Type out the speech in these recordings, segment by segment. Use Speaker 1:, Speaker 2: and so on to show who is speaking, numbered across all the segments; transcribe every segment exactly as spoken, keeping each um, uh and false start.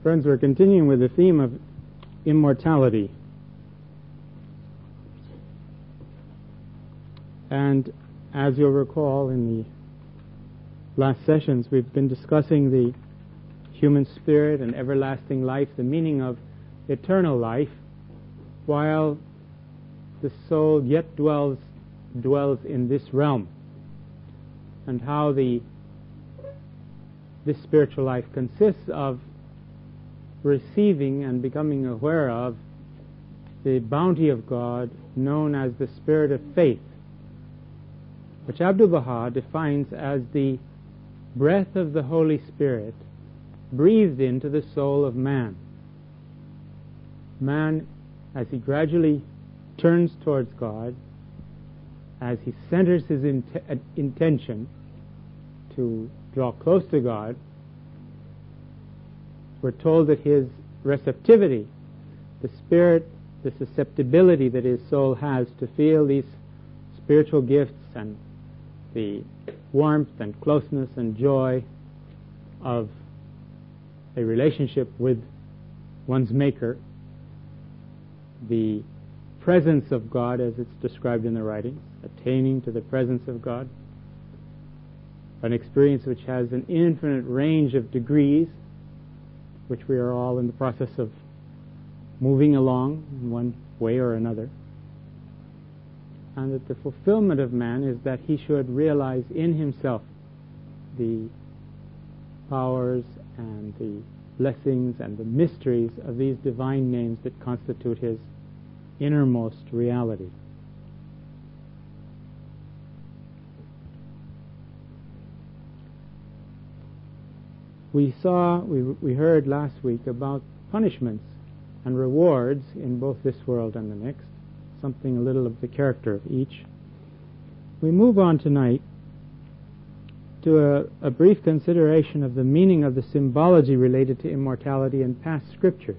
Speaker 1: Friends, we're continuing with the theme of immortality. And as you'll recall, in the last sessions, we've been discussing the human spirit and everlasting life, the meaning of eternal life, while the soul yet dwells dwells in this realm, and how the this spiritual life consists of receiving and becoming aware of the bounty of God known as the spirit of faith, which Abdu'l-Baha defines as the breath of the Holy Spirit breathed into the soul of man. Man, as he gradually turns towards God, as he centers his int- intention to draw close to God, we're told that his receptivity, the spirit, the susceptibility that his soul has to feel these spiritual gifts and the warmth and closeness and joy of a relationship with one's Maker, the presence of God as it's described in the writings, attaining to the presence of God, an experience which has an infinite range of degrees, which we are all in the process of moving along in one way or another, and that the fulfillment of man is that he should realize in himself the powers and the blessings and the mysteries of these divine names that constitute his innermost reality. We saw, we, we heard last week about punishments and rewards in both this world and the next, something a little of the character of each. We move on tonight to a, a brief consideration of the meaning of the symbology related to immortality in past scriptures.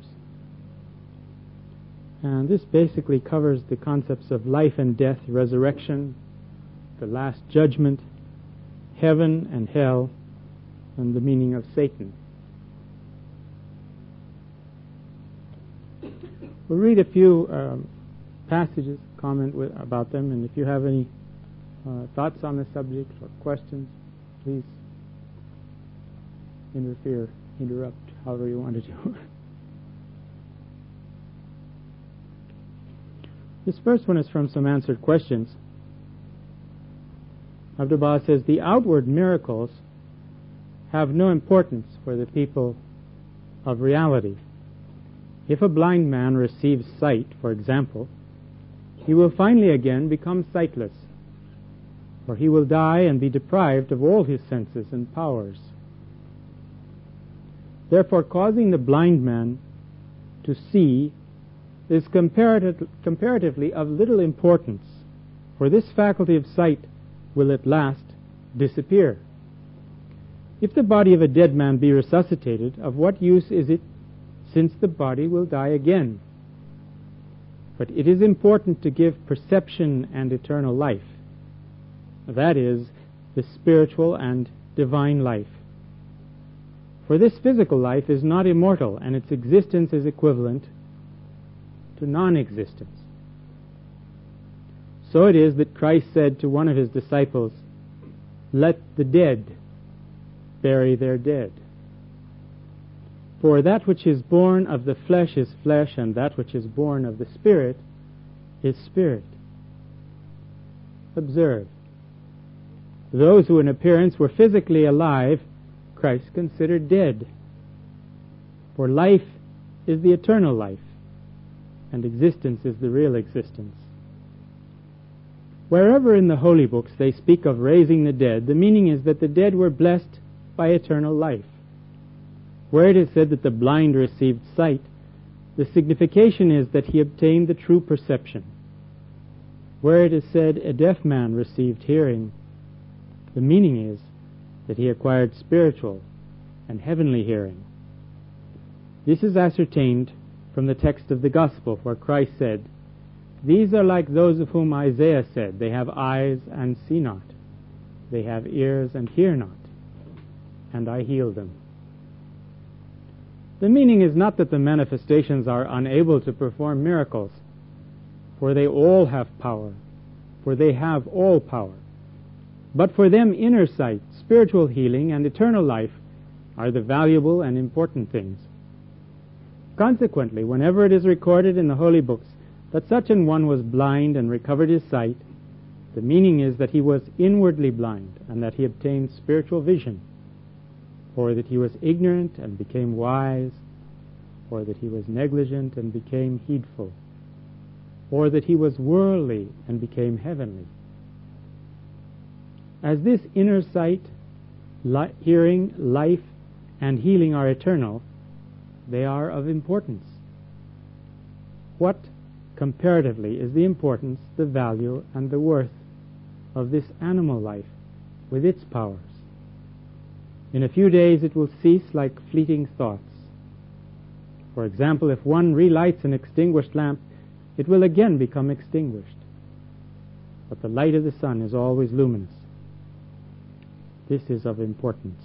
Speaker 1: And this basically covers the concepts of life and death, resurrection, the last judgment, heaven and hell, and the meaning of Satan. We'll read a few um, passages, comment with, about them, and if you have any uh, thoughts on the subject or questions, please interfere, interrupt, however you want to do. This first one is from some answered questions. Abdu'l-Baha says, the outward miracles have no importance for the people of reality. If a blind man receives sight, for example, he will finally again become sightless, or he will die and be deprived of all his senses and powers. Therefore, causing the blind man to see is comparative, comparatively of little importance, for this faculty of sight will at last disappear. If the body of a dead man be resuscitated, of what use is it, since the body will die again? But it is important to give perception and eternal life, that is, the spiritual and divine life. For this physical life is not immortal, and its existence is equivalent to non-existence. So it is that Christ said to one of his disciples, "Let the dead bury their dead. For that which is born of the flesh is flesh, and that which is born of the Spirit is spirit." Observe, those who in appearance were physically alive, Christ considered dead. For life is the eternal life, and existence is the real existence. Wherever in the holy books they speak of raising the dead, the meaning is that the dead were blessed by eternal life. Where it is said that the blind received sight, the signification is that he obtained the true perception. Where it is said a deaf man received hearing, the meaning is that he acquired spiritual and heavenly hearing. This is ascertained from the text of the Gospel, where Christ said, "These are like those of whom Isaiah said, they have eyes and see not, they have ears and hear not, and I heal them." The meaning is not that the manifestations are unable to perform miracles, for they all have power, for they have all power. But for them, inner sight, spiritual healing, and eternal life are the valuable and important things. Consequently, whenever it is recorded in the holy books that such an one was blind and recovered his sight, the meaning is that he was inwardly blind and that he obtained spiritual vision, or that he was ignorant and became wise, or that he was negligent and became heedful, or that he was worldly and became heavenly. As this inner sight, li- hearing, life, and healing are eternal, they are of importance. What, comparatively, is the importance, the value, and the worth of this animal life with its powers? In a few days it will cease like fleeting thoughts. For example, if one relights an extinguished lamp, it will again become extinguished. But the light of the sun is always luminous. This is of importance.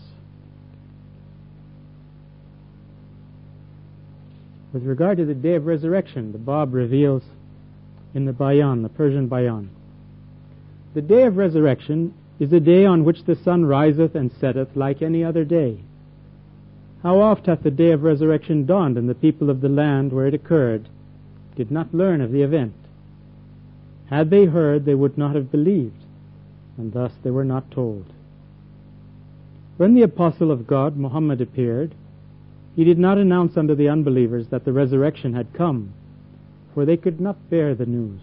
Speaker 1: With regard to the day of resurrection, the Bab reveals in the Bayan, the Persian Bayan, the day of resurrection is a day on which the sun riseth and setteth like any other day. How oft hath the day of resurrection dawned, and the people of the land where it occurred did not learn of the event. Had they heard, they would not have believed, and thus they were not told. When the apostle of God, Muhammad, appeared, he did not announce unto the unbelievers that the resurrection had come, for they could not bear the news.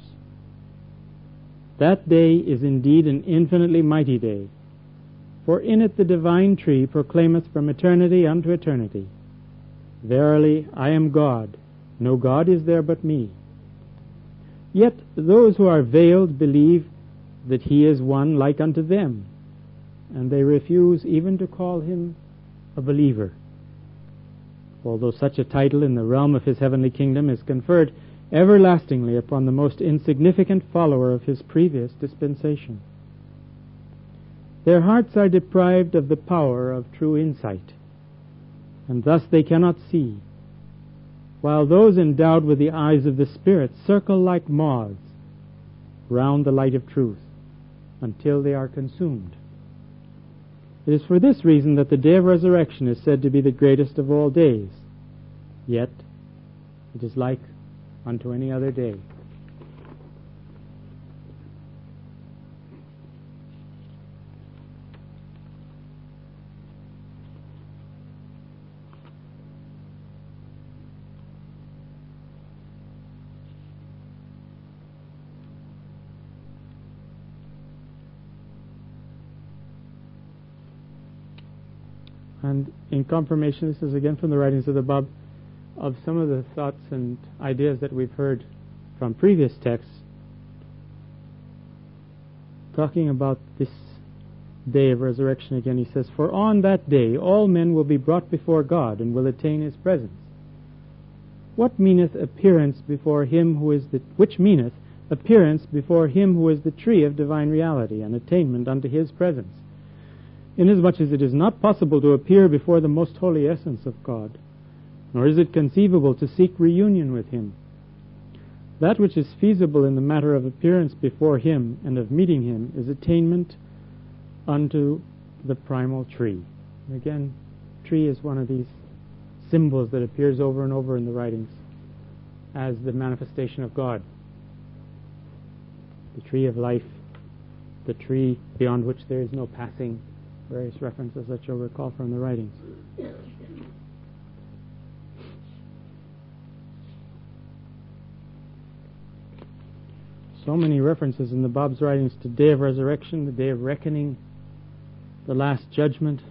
Speaker 1: That day is indeed an infinitely mighty day, for in it the divine tree proclaimeth from eternity unto eternity, Verily, I am God, no God is there but me. Yet those who are veiled believe that he is one like unto them, and they refuse even to call him a believer, although such a title in the realm of his heavenly kingdom is conferred everlastingly upon the most insignificant follower of his previous dispensation. Their hearts are deprived of the power of true insight, and thus they cannot see, while those endowed with the eyes of the Spirit circle like moths round the light of truth until they are consumed. It is for this reason that the day of resurrection is said to be the greatest of all days. Yet it is like unto any other day. And in confirmation, this is again from the writings of the Bab, of some of the thoughts and ideas that we've heard from previous texts, talking about this day of resurrection again. He says, For on that day all men will be brought before God, and will attain his presence. What meaneth appearance before him who is the which meaneth appearance before him who is the tree of divine reality, and attainment unto his presence? Inasmuch as it is not possible to appear before the most holy essence of God, nor is it conceivable to seek reunion with him. That which is feasible in the matter of appearance before him and of meeting him is attainment unto the primal tree. And again, tree is one of these symbols that appears over and over in the writings as the manifestation of God. The tree of life, the tree beyond which there is no passing, various references that you'll recall from the writings. So many references in the Bab's writings to day of resurrection, the day of reckoning, the last judgment.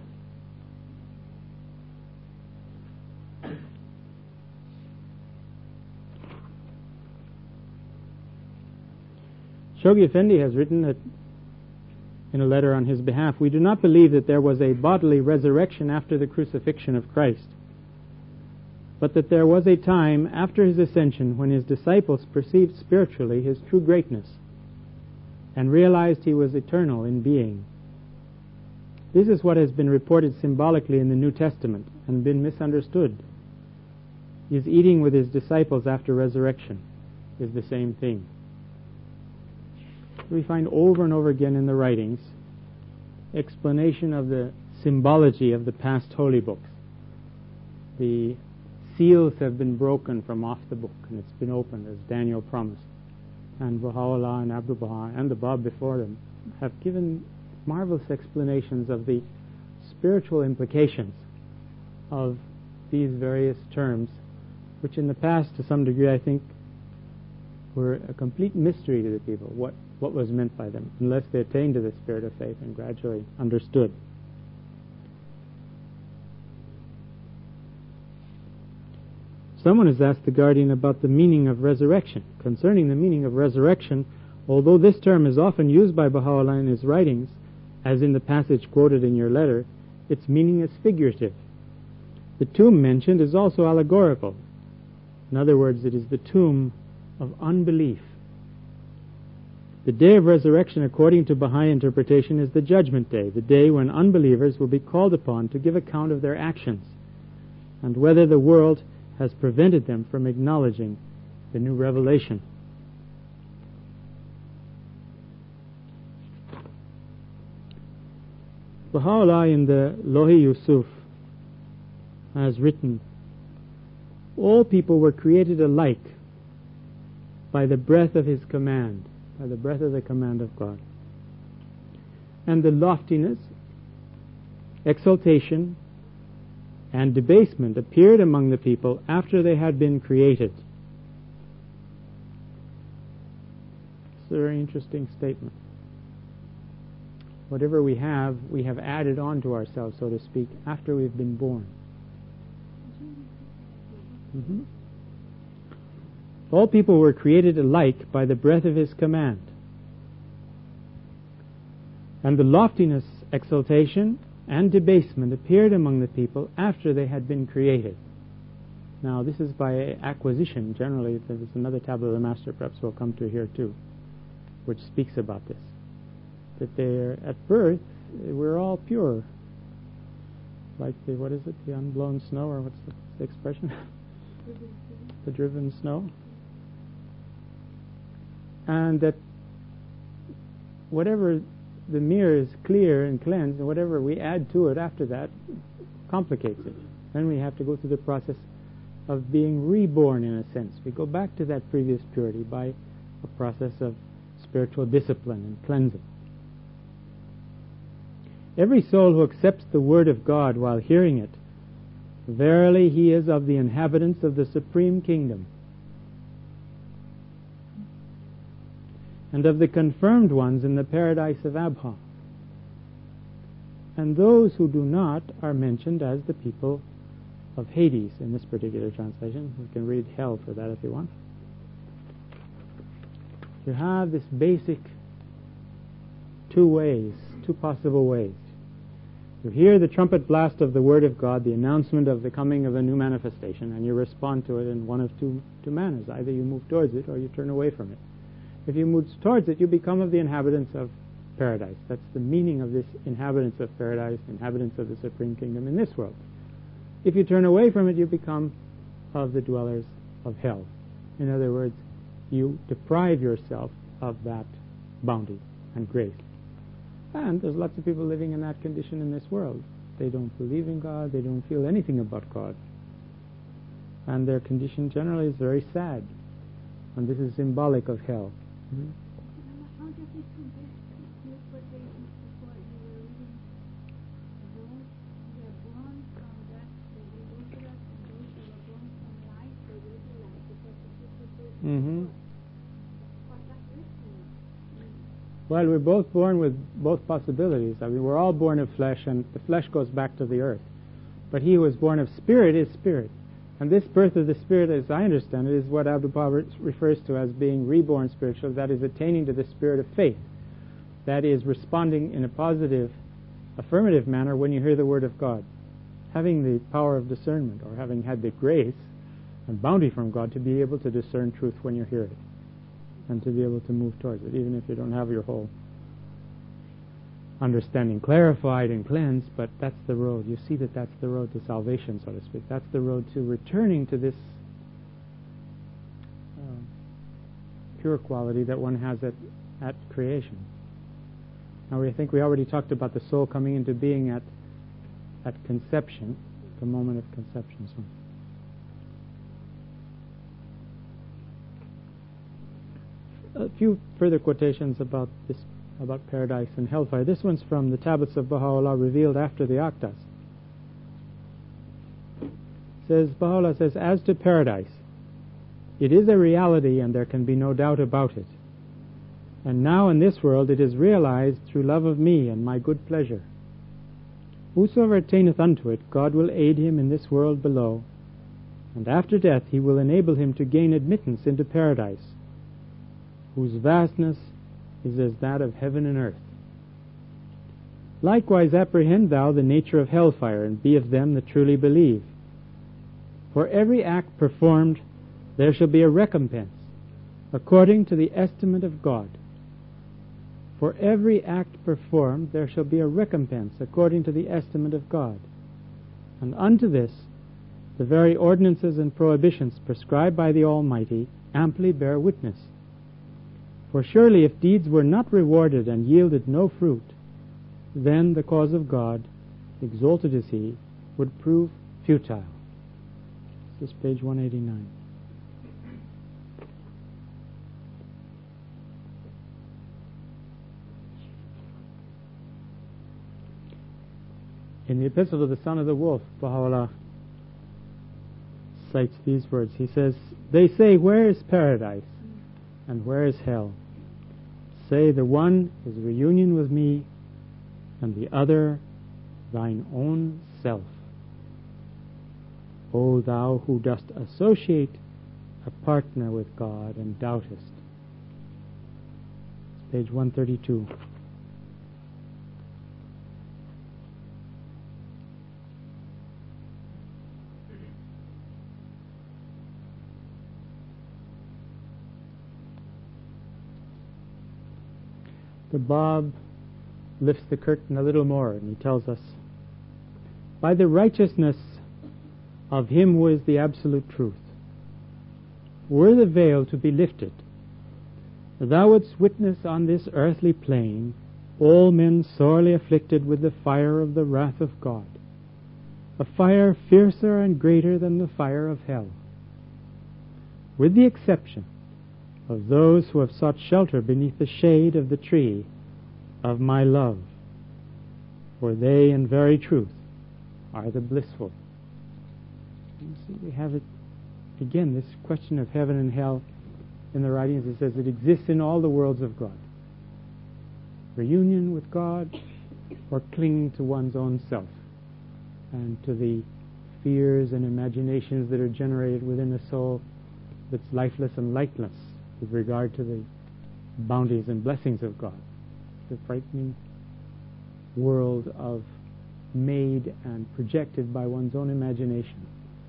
Speaker 1: Shoghi Effendi has written that in a letter on his behalf, we do not believe that there was a bodily resurrection after the crucifixion of Christ, but that there was a time after his ascension when his disciples perceived spiritually his true greatness and realized he was eternal in being. This is what has been reported symbolically in the New Testament and been misunderstood. is eating with his disciples after resurrection is the same thing. We find over and over again in the writings explanation of the symbology of the past holy books. The seals have been broken from off the book, and it's been opened as Daniel promised. And Baha'u'llah and Abdu'l-Baha and the Bab before them have given marvelous explanations of the spiritual implications of these various terms, which in the past, to some degree, I think, were a complete mystery to the people, what, what was meant by them, unless they attained to the spirit of faith and gradually understood. Someone has asked the Guardian about the meaning of resurrection. Concerning the meaning of resurrection, although this term is often used by Baha'u'llah in his writings, as in the passage quoted in your letter, its meaning is figurative. The tomb mentioned is also allegorical. In other words, it is the tomb of unbelief. The day of resurrection, according to Baha'i interpretation, is the judgment day, the day when unbelievers will be called upon to give account of their actions, and whether the world has prevented them from acknowledging the new revelation. Baha'u'llah in the Lohi Yusuf has written, all people were created alike by the breath of his command, by the breath of the command of God. And the loftiness, exaltation, and debasement appeared among the people after they had been created. It's a very interesting statement. Whatever we have, we have added on to ourselves, so to speak, after we've been born. Mm-hmm. All people were created alike by the breath of his command. And the loftiness, exaltation, and debasement appeared among the people after they had been created. Now, this is by acquisition. Generally, there's another tablet of the Master, perhaps we'll come to here too, which speaks about this. That they're, at birth, we're all pure. Like the, what is it, the unblown snow, or what's the, the expression? The driven snow. And that whatever the mirror is clear and cleansed, and whatever we add to it after that complicates it. Then we have to go through the process of being reborn, in a sense. We go back to that previous purity by a process of spiritual discipline and cleansing. Every soul who accepts the word of God while hearing it, verily he is of the inhabitants of the supreme kingdom, and of the confirmed ones in the paradise of Abha. And those who do not are mentioned as the people of Hades in this particular translation. You can read hell for that if you want. You have this basic two ways, two possible ways. You hear the trumpet blast of the Word of God, the announcement of the coming of a new manifestation, and you respond to it in one of two, two manners. Either you move towards it or you turn away from it. If you move towards it, you become of the inhabitants of paradise. That's the meaning of this inhabitants of paradise, inhabitants of the supreme kingdom in this world. If you turn away from it, you become of the dwellers of hell. In other words, you deprive yourself of that bounty and grace. And there's lots of people living in that condition in this world. They don't believe in God, they don't feel anything about God. And their condition generally is very sad. And this is symbolic of hell. Mm-hmm.
Speaker 2: How does it compare with what they before you were reading? Those who are born from that, they will go to us, and those who are born from life, they will be life, because the people do
Speaker 1: Mm-hmm.
Speaker 2: what does this mean?
Speaker 1: Well, we're both born with both possibilities. I mean, we're all born of flesh, and the flesh goes back to the earth. But he who is born of spirit is spirit. And this birth of the spirit, as I understand it, is what Abdu'l-Baha refers to as being reborn spiritual, that is attaining to the spirit of faith. That is responding in a positive, affirmative manner when you hear the word of God. Having the power of discernment, or having had the grace and bounty from God to be able to discern truth when you hear it, and to be able to move towards it, even if you don't have your whole understanding clarified and cleansed. But that's the road. You see that that's the road to salvation, so to speak. That's the road to returning to this pure quality that one has at, at creation. Now, we think we already talked about the soul coming into being at at conception, the moment of conception. So, a few further quotations about this, about paradise and hellfire. This one's from the Tablets of Baha'u'llah, revealed after the Akdas. It says, Baha'u'llah says, as to paradise, it is a reality and there can be no doubt about it. And now in this world it is realized through love of me and my good pleasure. Whosoever attaineth unto it, God will aid him in this world below, and after death he will enable him to gain admittance into paradise, whose vastness is as that of heaven and earth. Likewise apprehend thou the nature of hellfire, and be of them that truly believe. For every act performed there shall be a recompense, according to the estimate of God. For every act performed there shall be a recompense, according to the estimate of God. And unto this the very ordinances and prohibitions prescribed by the Almighty amply bear witness. For surely if deeds were not rewarded and yielded no fruit, then the cause of God, exalted is He, would prove futile. This is page one eighty-nine. In the Epistle of the Son of the Wolf, Baha'u'llah cites these words. He says, they say, where is paradise and where is hell? Say, the one is reunion with me, and the other thine own self. O thou who dost associate a partner with God and doubtest. It's page one thirty-two. The Bab lifts the curtain a little more, and he tells us, by the righteousness of Him who is the absolute truth, were the veil to be lifted, thou wouldst witness on this earthly plane all men sorely afflicted with the fire of the wrath of God, a fire fiercer and greater than the fire of hell, with the exception of those who have sought shelter beneath the shade of the tree of my love, for they in very truth are the blissful. You see, we have it again, this question of heaven and hell in the writings. It says it exists in all the worlds of God. Reunion with God, or clinging to one's own self and to the fears and imaginations that are generated within a soul that's lifeless and lightless with regard to the bounties and blessings of God. The frightening world of made and projected by one's own imagination.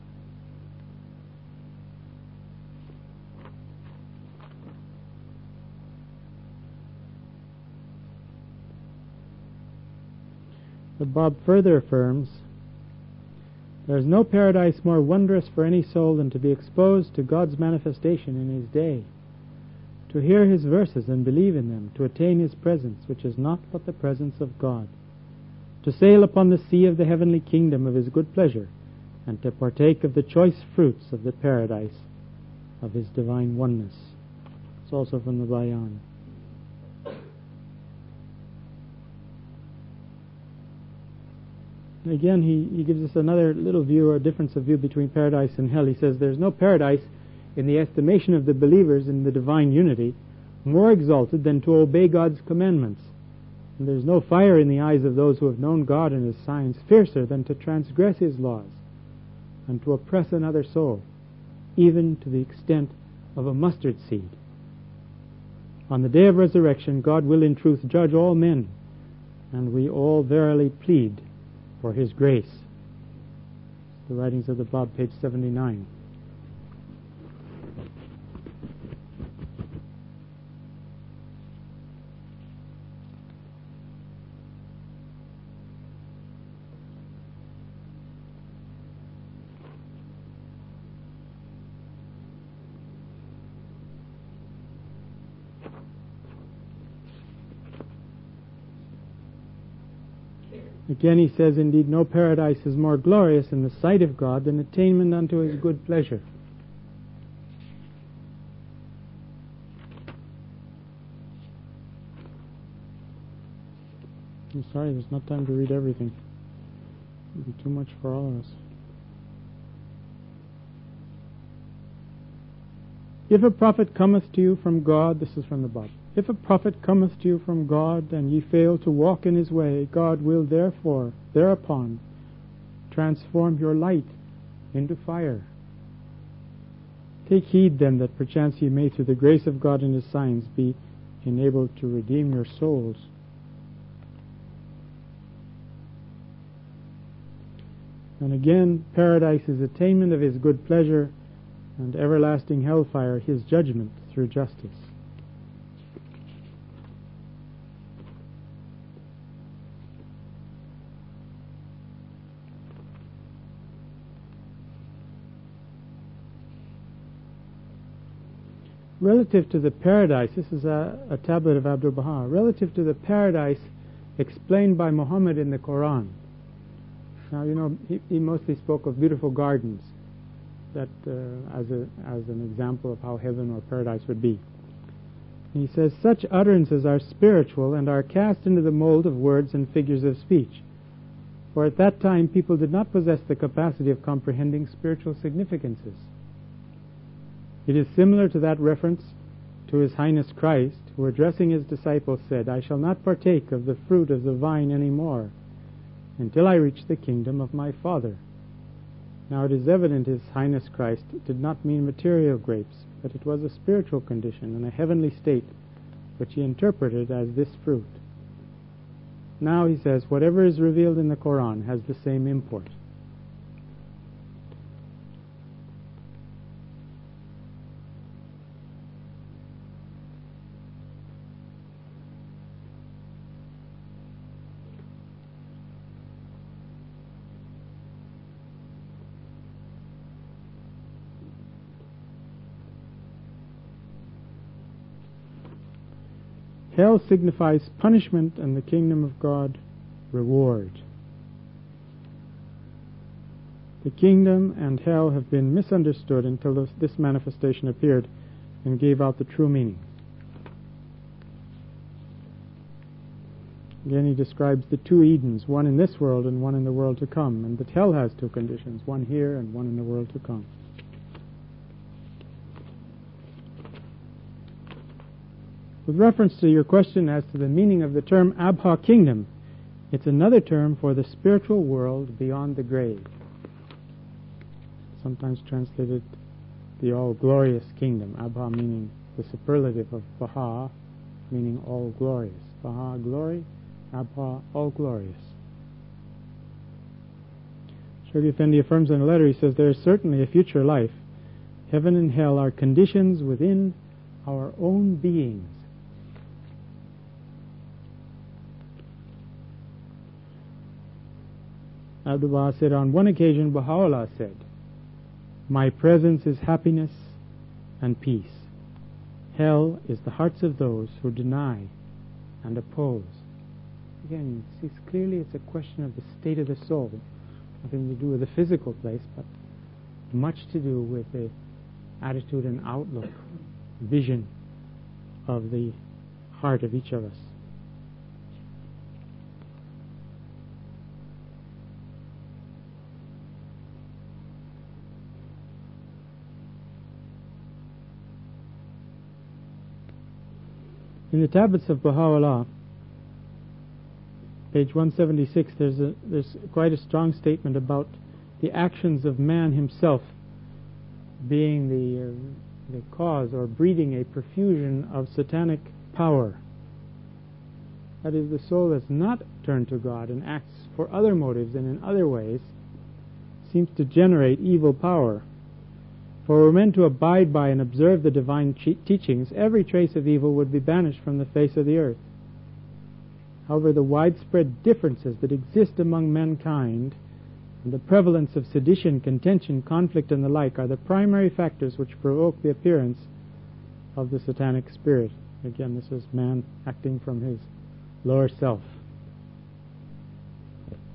Speaker 1: The Bab further affirms, there is no paradise more wondrous for any soul than to be exposed to God's manifestation in His day, to hear His verses and believe in them, to attain His presence, which is not but the presence of God, to sail upon the sea of the heavenly kingdom of His good pleasure, and to partake of the choice fruits of the paradise of His divine oneness. It's also from the Bayan. And again, he, he gives us another little view or difference of view between paradise and hell. He says there's no paradise in the estimation of the believers in the divine unity more exalted than to obey God's commandments. And there's no fire in the eyes of those who have known God and His signs fiercer than to transgress His laws and to oppress another soul, even to the extent of a mustard seed. On the day of resurrection, God will in truth judge all men, and we all verily plead for His grace. The writings of the Bab, page seventy-nine. Again he says, indeed, no paradise is more glorious in the sight of God than attainment unto his good pleasure. I'm sorry, there's not time to read everything. It would be too much for all of us. If a prophet cometh to you from God, this is from the Bible, if a prophet cometh to you from God, and ye fail to walk in his way, God will therefore, thereupon, transform your light into fire. Take heed then that perchance ye may, through the grace of God and his signs, be enabled to redeem your souls. And again, paradise is attainment of his good pleasure, and everlasting hellfire his judgment through justice. Relative to the paradise, this is a, a tablet of Abdu'l-Baha, relative to the paradise explained by Muhammad in the Quran. Now, you know, he, he mostly spoke of beautiful gardens, that uh, as a as an example of how heaven or paradise would be. He says, such utterances are spiritual and are cast into the mold of words and figures of speech. For at that time people did not possess the capacity of comprehending spiritual significances. It is similar to that reference to His Highness Christ, who addressing his disciples said, I shall not partake of the fruit of the vine any more, until I reach the kingdom of my Father. Now it is evident His Highness Christ did not mean material grapes, but it was a spiritual condition and a heavenly state, which he interpreted as this fruit. Now he says, whatever is revealed in the Quran has the same import. Hell signifies punishment, and the kingdom of God, reward. The kingdom and hell have been misunderstood until this, this manifestation appeared and gave out the true meaning. Again, he describes the two Edens, one in this world and one in the world to come, and that hell has two conditions, one here and one in the world to come. With reference to your question as to the meaning of the term Abha kingdom, it's another term for the spiritual world beyond the grave. Sometimes translated the all-glorious kingdom, Abha meaning the superlative of Baha, meaning all-glorious. Baha, glory, Abha, all-glorious. Shoghi Effendi affirms in a letter, he says, there is certainly a future life. Heaven and hell are conditions within our own beings. Abdu'l-Baha said, on one occasion Baha'u'llah said, my presence is happiness and peace. Hell is the hearts of those who deny and oppose. Again, you see, clearly it's a question of the state of the soul. Nothing to do with the physical place, but much to do with the attitude and outlook, vision of the heart of each of us. In the tablets of Baha'u'llah, page one seventy-six, there's a, there's quite a strong statement about the actions of man himself being the, uh, the cause or breeding a profusion of satanic power. That is, the soul that's not turned to God and acts for other motives and in other ways seems to generate evil power. For were men to abide by and observe the divine teachings, every trace of evil would be banished from the face of the earth. However, the widespread differences that exist among mankind and the prevalence of sedition, contention, conflict, and the like are the primary factors which provoke the appearance of the satanic spirit. Again, this is man acting from his lower self.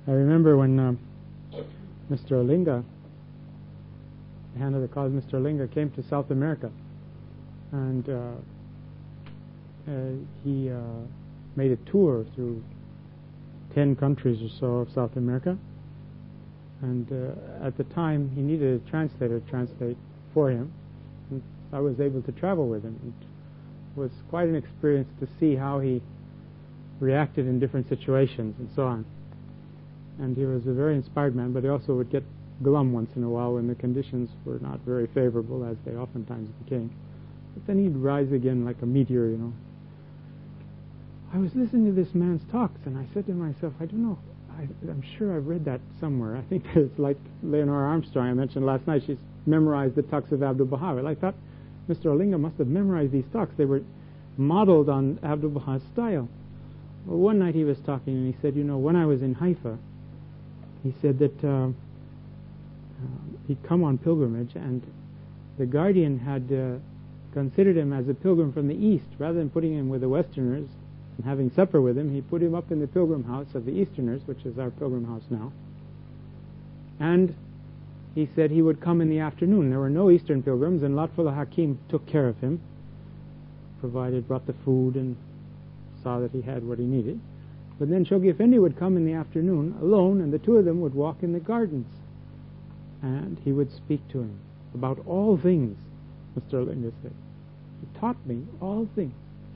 Speaker 1: I remember when um, Mister Olinga, the hand of the cause, Mister Olinga, came to South America, and uh, uh, he uh, made a tour through ten countries or so of South America. And uh, at the time, he needed a translator to translate for him. And I was able to travel with him. It was quite an experience to see how he reacted in different situations and so on. And he was a very inspired man, but he also would get glum once in a while when the conditions were not very favorable, as they oftentimes became. But then he'd rise again like a meteor, you know. I was listening to this man's talks, and I said to myself, I don't know, I, I'm sure I've read that somewhere. I think it's like Leonora Armstrong I mentioned last night. She's memorized the talks of Abdu'l-Baha. Well, I thought Mister Olinga must have memorized these talks. They were modeled on Abdu'l-Baha's style. Well, one night he was talking, and he said, you know, when I was in Haifa, he said that uh, uh, he'd come on pilgrimage, and the Guardian had uh, considered him as a pilgrim from the East. Rather than putting him with the Westerners and having supper with him, he put him up in the pilgrim house of the Easterners, which is our pilgrim house now. And he said he would come in the afternoon. There were no Eastern pilgrims, and Lutfullah Hakim took care of him, provided, brought the food, and saw that he had what he needed. But then Shoghi Effendi would come in the afternoon alone, and the two of them would walk in the gardens. And he would speak to him about all things, Mister Olinga said. He taught me all things.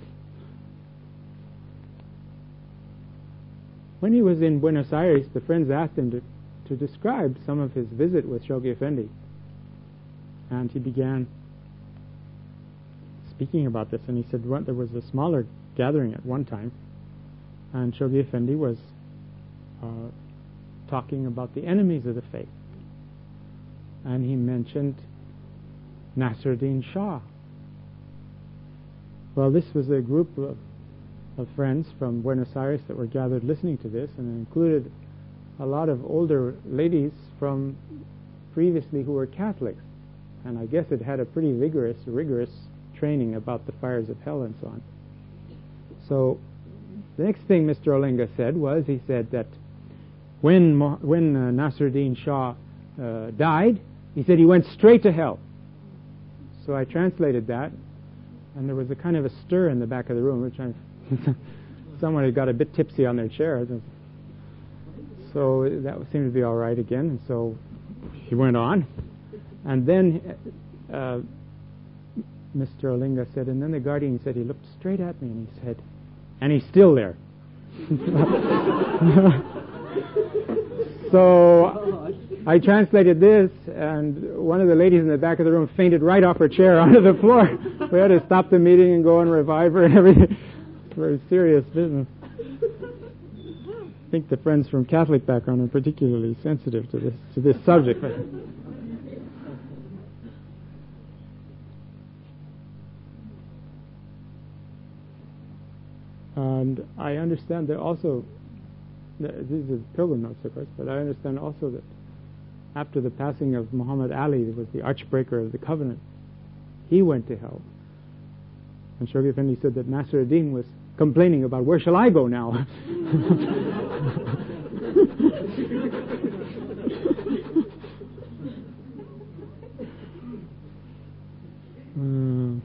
Speaker 1: When he was in Buenos Aires, the friends asked him to, to describe some of his visit with Shoghi Effendi. And he began speaking about this, and he said what, there was a smaller gathering at one time, and Shoghi Effendi was uh, talking about the enemies of the faith. And he mentioned Nasruddin Shah. Well, this was a group of, of friends from Buenos Aires that were gathered listening to this, and it included a lot of older ladies from previously who were Catholics. And I guess it had a pretty vigorous, rigorous training about the fires of hell and so on. So the next thing Mister Olinga said was, he said that when when uh, Nasruddin Shah uh, died, he said he went straight to hell. So I translated that, and there was a kind of a stir in the back of the room, which I someone had got a bit tipsy on their chair. So that seemed to be all right again. And so he went on, and then uh, Mister Olinga said, and then the Guardian said, he looked straight at me and he said, and he's still there. So I translated this, and one of the ladies in the back of the room fainted right off her chair onto the floor. We had to stop the meeting and go and revive her and everything. Very serious business. I think the friends from Catholic background are particularly sensitive to this to this subject. And I understand that also, these are pilgrim notes, of course, but I understand also that after the passing of Muhammad Ali, who was the archbreaker of the covenant, he went to hell. And Shoghi Effendi said that Nasruddin was complaining about, where shall I go now? mm.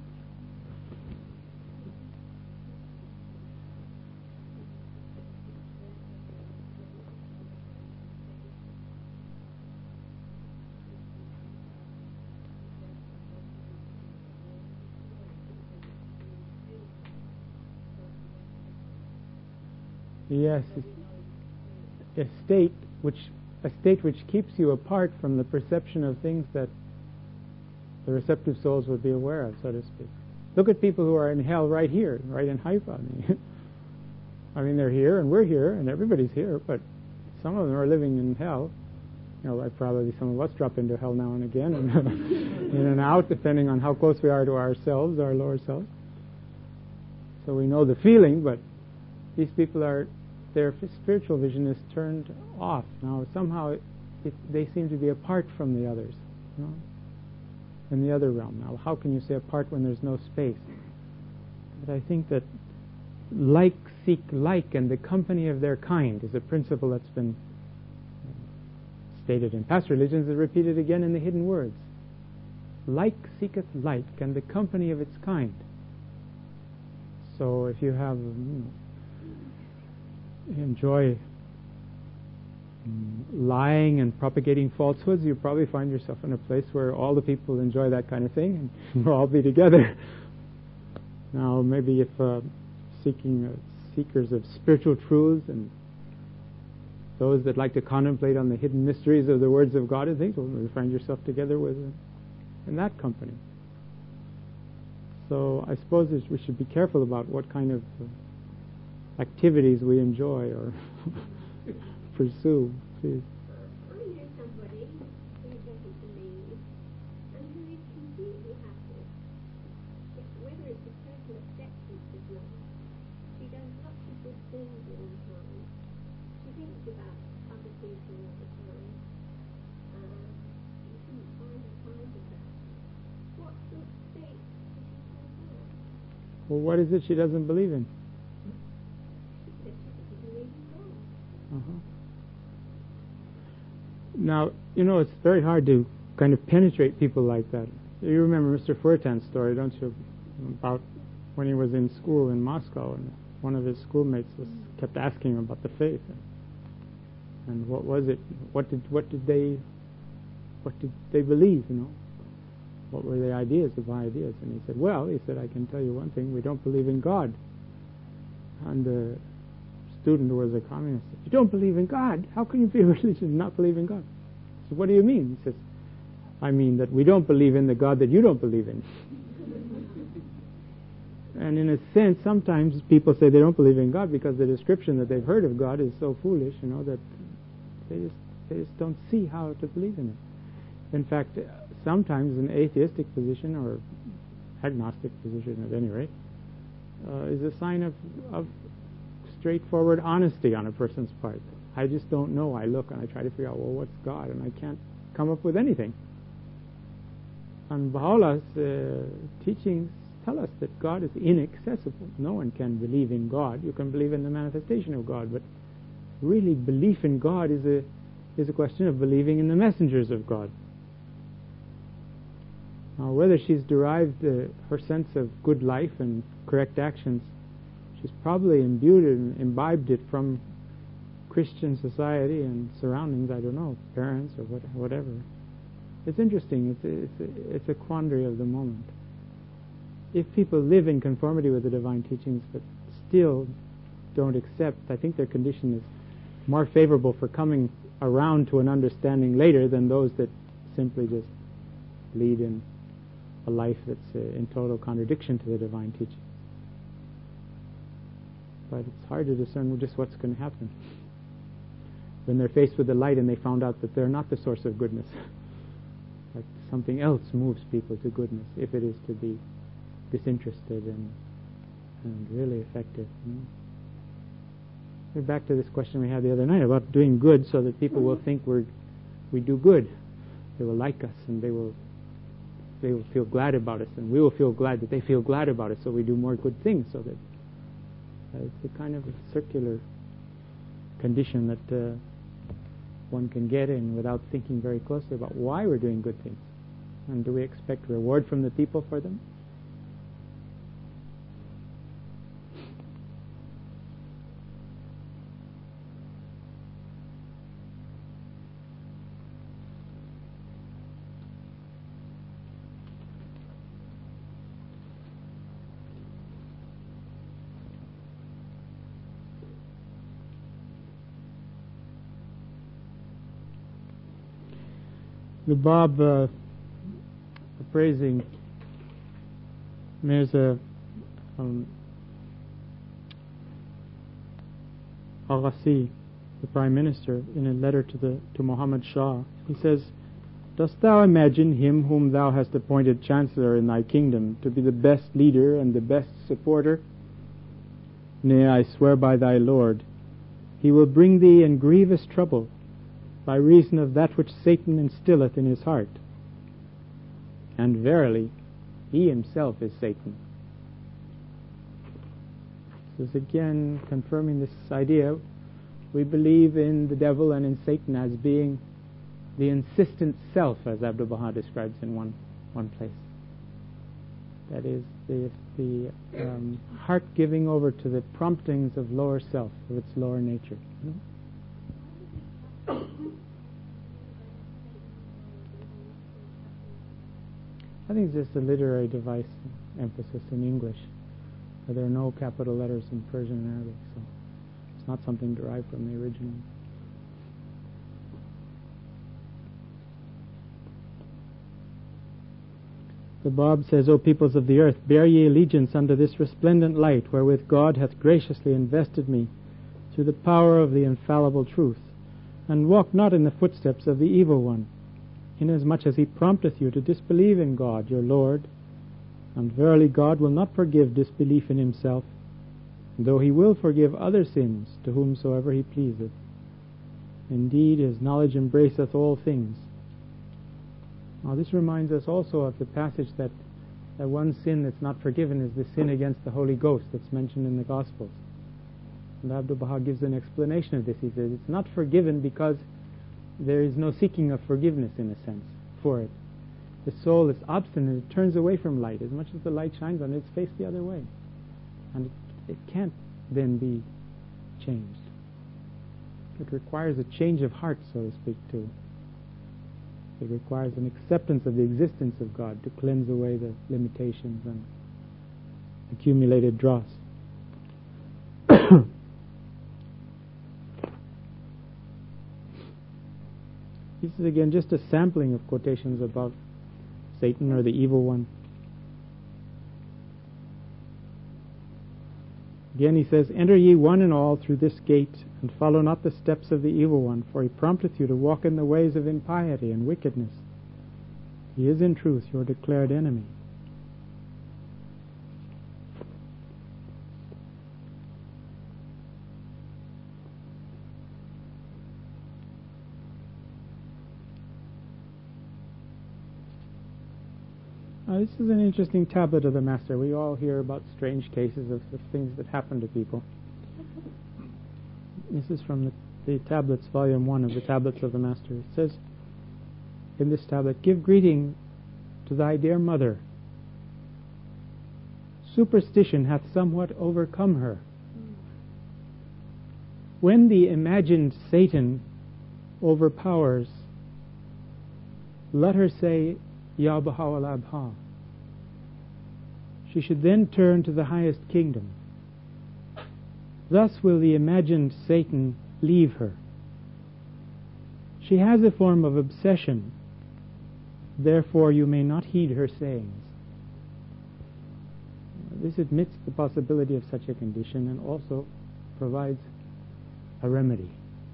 Speaker 1: Yes, a state which a state which keeps you apart from the perception of things that the receptive souls would be aware of, so to speak. Look at people who are in hell right here, right in Haifa. I mean, I mean, they're here and we're here and everybody's here, but some of them are living in hell. You know, like probably some of us drop into hell now and again, and in and out, depending on how close we are to ourselves, our lower self. So we know the feeling, but these people are, their spiritual vision is turned off. Now, somehow it, it, they seem to be apart from the others, you know, in the other realm. Now, how can you say apart when there's no space? But I think that like seek like, and the company of their kind is a principle that's been stated in past religions and repeated again in the hidden words. Like seeketh like, and the company of its kind. So if you have, you know, enjoy lying and propagating falsehoods, you probably find yourself in a place where all the people enjoy that kind of thing, and we'll all be together. Now, maybe if uh, seeking uh, seekers of spiritual truths and those that like to contemplate on the hidden mysteries of the words of God and things, well, you find yourself together with uh, in that company. So I suppose we should be careful about what kind of uh, activities we enjoy or pursue. Please.
Speaker 3: I know somebody who doesn't believe and who is completely happy. Whether it's a total acceptance of life, she does lots of good things all the time. She thinks about other people all the time. Um, you shouldn't find a time for that. What sort of state does she have that?
Speaker 1: Well, what is it she doesn't believe in?
Speaker 3: She said she doesn't believe in God.
Speaker 1: Uh-huh. Now, you know, it's very hard to kind of penetrate people like that. You remember Mister Furtan's story, don't you? About when he was in school in Moscow, and one of his schoolmates was kept asking him about the faith, and, and what was it? What did what did they what did they believe? You know, what were their ideas of ideas? And he said, "Well," he said, "I can tell you one thing: we don't believe in God." And the student who was a communist said, "You don't believe in God? How can you be a religion and not believe in God?" So what do you mean? He says, "I mean that we don't believe in the God that you don't believe in." And in a sense, sometimes people say they don't believe in God because the description that they've heard of God is so foolish, you know, that they just they just don't see how to believe in it. In fact, sometimes an atheistic position or agnostic position, at any rate, uh, is a sign of, of straightforward honesty on a person's part. I just don't know. I look and I try to figure out, well, what's God? And I can't come up with anything. And Baha'u'llah's uh, teachings tell us that God is inaccessible. No one can believe in God. You can believe in the manifestation of God, but really belief in God is a is a question of believing in the messengers of God. Now, whether she's derived uh, her sense of good life and correct actions, she's probably imbued and imbibed it from Christian society and surroundings, I don't know, parents or what, whatever. It's interesting. It's a, it's, a, it's a quandary of the moment. If people live in conformity with the divine teachings but still don't accept, I think their condition is more favorable for coming around to an understanding later than those that simply just lead in a life that's uh, in total contradiction to the divine teaching. But it's hard to discern just what's going to happen when they're faced with the light and they found out that they're not the source of goodness. That something else moves people to goodness, if it is to be disinterested and and really effective. You know? We're back to this question we had the other night about doing good so that people will think we're we do good. They will like us and they will they will feel glad about us, and we will feel glad that they feel glad about us, so we do more good things, so that uh, it's a kind of a circular condition that uh, one can get in without thinking very closely about why we're doing good things, and do we expect reward from the people for them? The Bab uh, appraising Mirza um, Aghassi, the Prime Minister, in a letter to the to Muhammad Shah, he says, "Dost thou imagine him whom thou hast appointed Chancellor in thy kingdom to be the best leader and the best supporter? Nay, I swear by thy Lord, he will bring thee in grievous trouble by reason of that which Satan instilleth in his heart. And verily, he himself is Satan." This is again confirming this idea. We believe in the devil and in Satan as being the insistent self, as Abdu'l-Baha describes in one, one place. That is, the, the um, heart giving over to the promptings of lower self, of its lower nature. Hmm? I think it's just a literary device, emphasis in English. There are no capital letters in Persian and Arabic, so it's not something derived from the original. The Bab says, O peoples of the earth, bear ye allegiance unto this resplendent light, wherewith God hath graciously invested me through the power of the infallible truth, and walk not in the footsteps of the evil one, inasmuch as he prompteth you to disbelieve in God, your Lord. And verily God will not forgive disbelief in himself, though he will forgive other sins to whomsoever he pleaseth. Indeed, his knowledge embraceth all things. Now this reminds us also of the passage that, that one sin that's not forgiven is the sin against the Holy Ghost that's mentioned in the Gospels. And Abdu'l-Baha gives an explanation of this. He says it's not forgiven because there is no seeking of forgiveness, in a sense, for it. The soul is obstinate, it turns away from light. As much as the light shines on it, it's faced the other way. And it, it can't then be changed. It requires a change of heart, so to speak, too. It requires an acceptance of the existence of God to cleanse away the limitations and accumulated dross. This is again just a sampling of quotations about Satan or the evil one. Again he says, Enter ye one and all through this gate, and follow not the steps of the evil one, for he prompteth you to walk in the ways of impiety and wickedness. He is in truth your declared enemy. Now, this is an interesting tablet of the Master. We all hear about strange cases of, of things that happen to people. This is from the, the tablets, volume one of the tablets of the Master. It says in this tablet, Give greeting to thy dear mother. Superstition hath somewhat overcome her. When the imagined Satan overpowers, let her say, Ya Baha'u'llah Abha. She should then turn to the highest kingdom. Thus will the imagined Satan leave her. She has a form of obsession, therefore you may not heed her sayings. This admits the possibility of such a condition and also provides a remedy.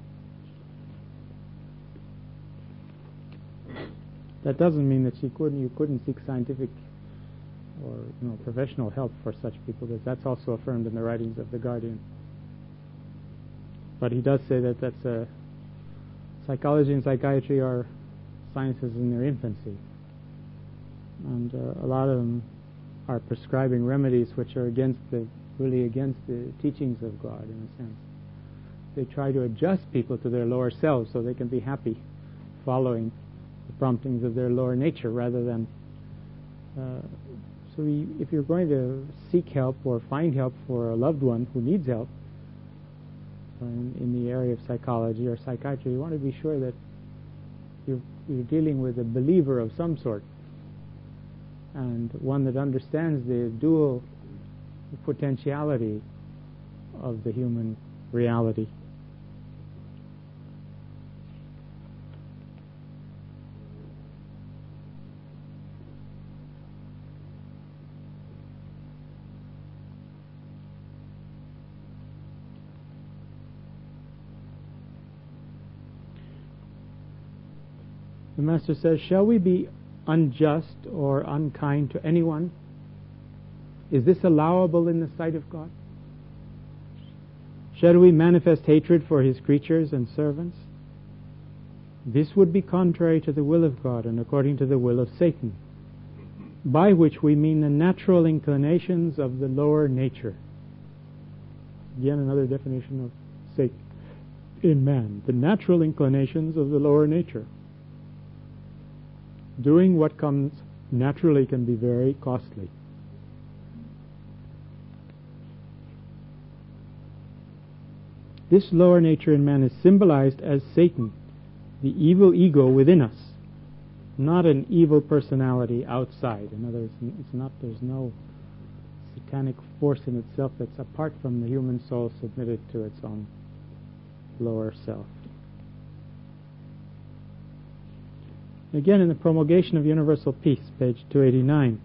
Speaker 1: That doesn't mean that she couldn't, you couldn't seek scientific or you know, professional help for such people, because that's also affirmed in the writings of the Guardian. But he does say that that's a, psychology and psychiatry are sciences in their infancy, and uh, a lot of them are prescribing remedies which are against the, really against the teachings of God, in a sense. They try to adjust people to their lower selves so they can be happy following the promptings of their lower nature, rather than uh, so we, if you're going to seek help or find help for a loved one who needs help uh, in, in the area of psychology or psychiatry, you want to be sure that you're, you're dealing with a believer of some sort, and one that understands the dual potentiality of the human reality. The Master says, shall we be unjust or unkind to anyone? Is this allowable in the sight of God? Shall we manifest hatred for his creatures and servants? This would be contrary to the will of God and according to the will of Satan, by which we mean the natural inclinations of the lower nature. Again, another definition of Satan in man. The natural inclinations of the lower nature. Doing what comes naturally can be very costly. This lower nature in man is symbolized as Satan, the evil ego within us, not an evil personality outside. In other words, it's not, there's no satanic force in itself that's apart from the human soul submitted to its own lower self. Again, in the Promulgation of Universal Peace, page two eighty-nine.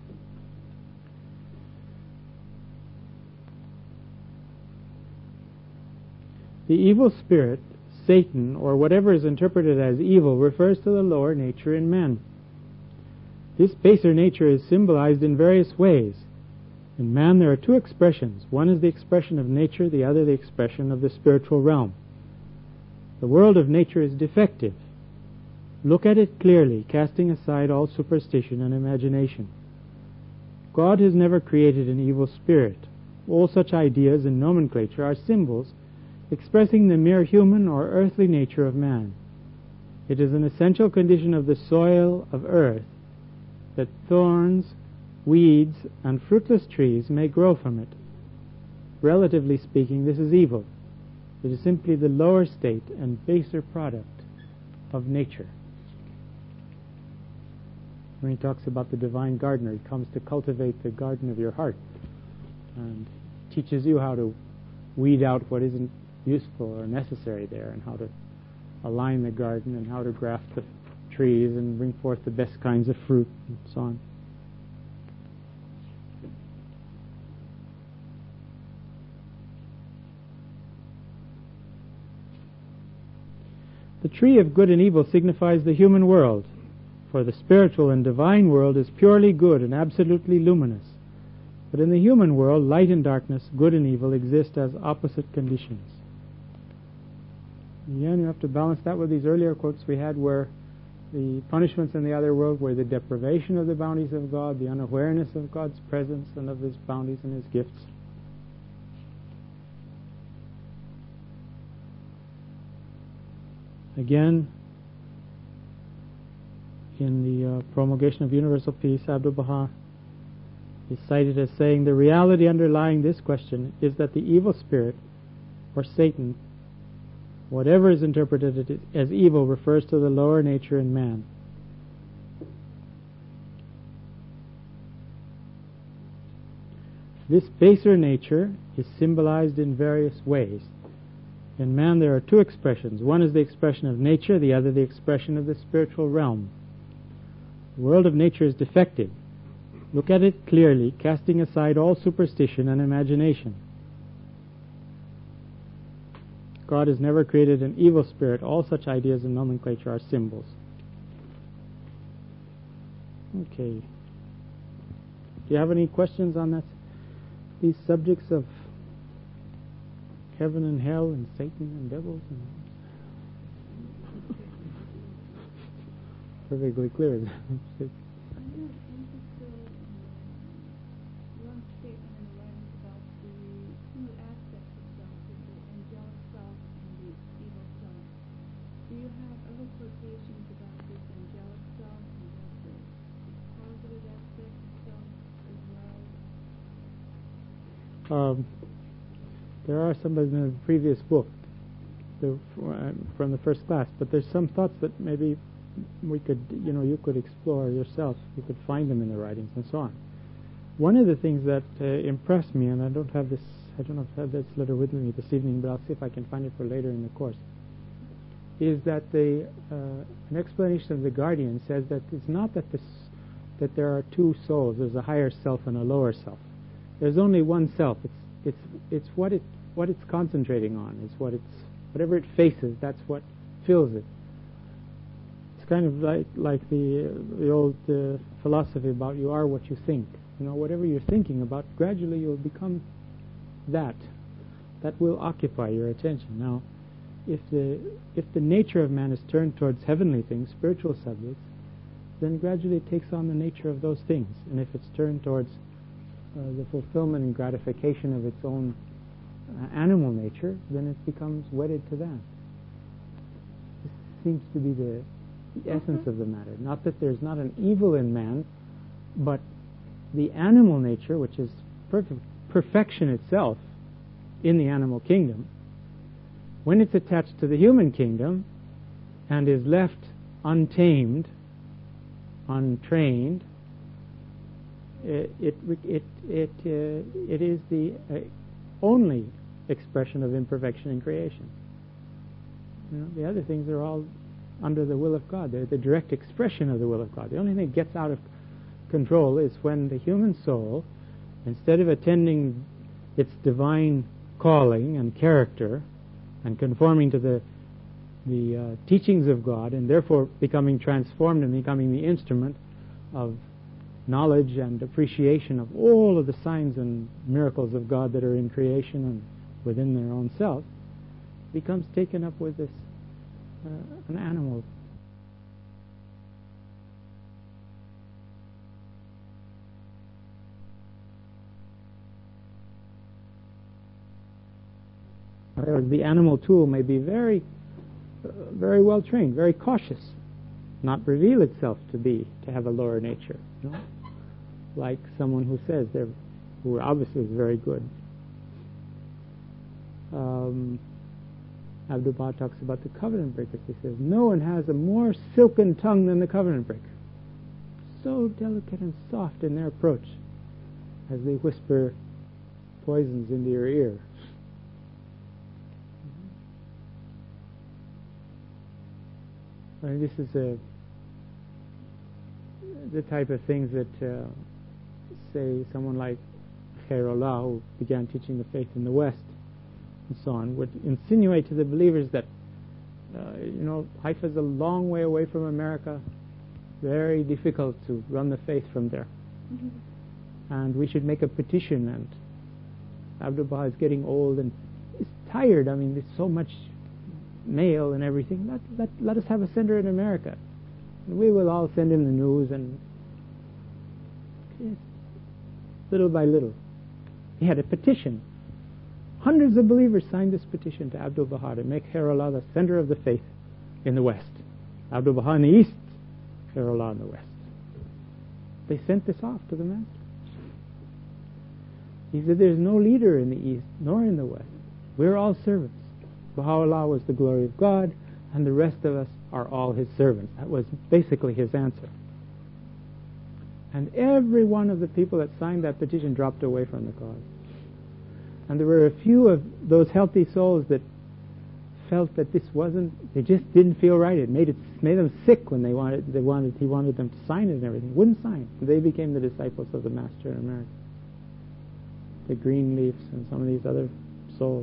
Speaker 1: The evil spirit, Satan, or whatever is interpreted as evil, refers to the lower nature in man. This baser nature is symbolized in various ways. In man there are two expressions. One is the expression of nature, the other the expression of the spiritual realm. The world of nature is defective. Look at it clearly, casting aside all superstition and imagination. God has never created an evil spirit. All such ideas and nomenclature are symbols expressing the mere human or earthly nature of man. It is an essential condition of the soil of earth that thorns, weeds, and fruitless trees may grow from it. Relatively speaking, this is evil. It is simply the lower state and baser product of nature. When he talks about the divine gardener, he comes to cultivate the garden of your heart and teaches you how to weed out what isn't useful or necessary there, and how to align the garden, and how to graft the trees and bring forth the best kinds of fruit, and so on. The tree of good and evil signifies the human world, for the spiritual and divine world is purely good and absolutely luminous. But in the human world, light and darkness, good and evil, exist as opposite conditions. Again, you have to balance that with these earlier quotes we had, where the punishments in the other world were the deprivation of the bounties of God, the unawareness of God's presence and of His bounties and His gifts. Again, in the uh, Promulgation of Universal Peace, Abdu'l-Baha is cited as saying, the reality underlying this question is that the evil spirit, or Satan, whatever is interpreted as evil, refers to the lower nature in man. This baser nature is symbolized in various ways. In man there are two expressions. One is the expression of nature, the other the expression of the spiritual realm. The world of nature is defective. Look at it clearly, casting aside all superstition and imagination. God has never created an evil spirit. All such ideas and nomenclature are symbols. Okay. Do you have any questions on that? These subjects of heaven and hell and Satan and devils? And perfectly clear.
Speaker 2: I'm not interested in one statement in the writings about the two aspects of self, the angelic self and the evil self. Do you have other quotations about this angelic self and about the positive aspect of self as well?
Speaker 1: Um, there are some in the previous book, the, uh, from the first class, but there's some thoughts that maybe we could, you know, you could explore yourself. You could find them in the writings and so on. One of the things that uh, impressed me, and I don't have this, I don't have this letter with me this evening, but I'll see if I can find it for later in the course, is that the uh, an explanation of the Guardian says that it's not that this that there are two souls. There's a higher self and a lower self. There's only one self. It's it's it's what it what it's concentrating on. It's what it's whatever it faces. That's what fills it. Kind of like like the the old uh, philosophy about you are what you think. You know, whatever you're thinking about, gradually you'll become that. That will occupy your attention. Now, if the if the nature of man is turned towards heavenly things, spiritual subjects, then gradually it takes on the nature of those things. And if it's turned towards uh, the fulfillment and gratification of its own uh, animal nature, then it becomes wedded to that. This seems to be the, the essence of the matter. Not that there's not an evil in man, but the animal nature, which is perfect, perfection itself in the animal kingdom, when it's attached to the human kingdom and is left untamed, untrained, it it it it, uh, it is the uh, only expression of imperfection in creation. You know, the other things are all under the will of God. They're the direct expression of the will of God. The only thing that gets out of control is when the human soul, instead of attending its divine calling and character and conforming to the the uh, teachings of God, and therefore becoming transformed and becoming the instrument of knowledge and appreciation of all of the signs and miracles of God that are in creation and within their own self, becomes taken up with this uh, an animal. The animal tool may be very, uh, very well trained, very cautious, not reveal itself to be, to have a lower nature. You know? Like someone who says they're, who obviously is very good. Um, Abdu'l-Baha talks about the covenant breakers. He says, no one has a more silken tongue than the covenant breaker. So delicate and soft in their approach as they whisper poisons into your ear. I mean, this is a, the type of things that, uh, say, someone like Khairullah, who began teaching the faith in the West, and so on, would insinuate to the believers that, uh, you know, Haifa is a long way away from America, very difficult to run the faith from there. Mm-hmm. And we should make a petition, and Abdu'l-Baha is getting old and he's tired. I mean, there's so much mail and everything. Let, let, let us have a center in America. And we will all send him the news, and little by little. He had a petition. Hundreds of believers signed this petition to Abdu'l-Baha to make Khairullah the center of the faith in the West. Abdu'l-Baha in the East, Khairullah in the West. They sent this off to the master. He said, there's no leader in the East nor in the West. We're all servants. Baha'u'llah was the glory of God, and the rest of us are all his servants. That was basically his answer. And every one of the people that signed that petition dropped away from the cause. And there were a few of those healthy souls that felt that this wasn't, they just didn't feel right. It made it made them sick when they wanted, they wanted, he wanted them to sign it and everything. Wouldn't sign. They became the disciples of the Master in America. The Greenleafs and some of these other souls.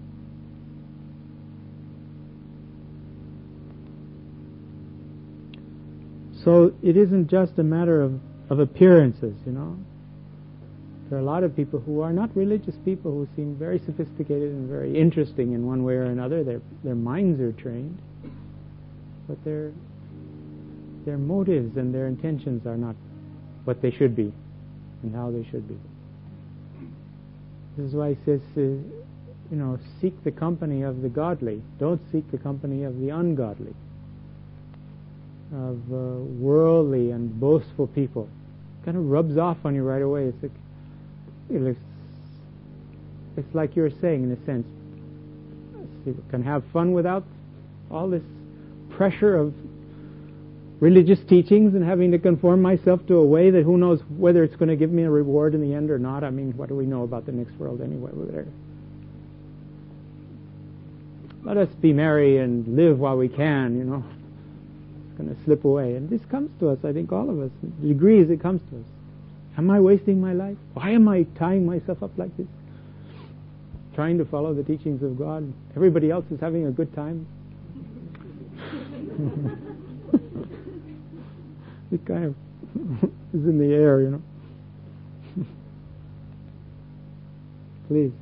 Speaker 1: So it isn't just a matter of, of appearances, you know. There are a lot of people who are not religious people who seem very sophisticated and very interesting in one way or another. Their their minds are trained, but their their motives and their intentions are not what they should be and how they should be. This is why he says, uh, you know, seek the company of the godly. Don't seek the company of the ungodly, of uh, worldly and boastful people. It kind of rubs off on you right away. It's like, it's, it's like you're saying, in a sense, you can have fun without all this pressure of religious teachings and having to conform myself to a way that who knows whether it's going to give me a reward in the end or not. I mean, what do we know about the next world anyway? Let us be merry and live while we can, you know. It's going to slip away. And this comes to us, I think, all of us. The degrees it comes to us. Am I wasting my life? Why am I tying myself up like this? Trying to follow the teachings of God. Everybody else is having a good time. It kind of is in the air, you know. Please.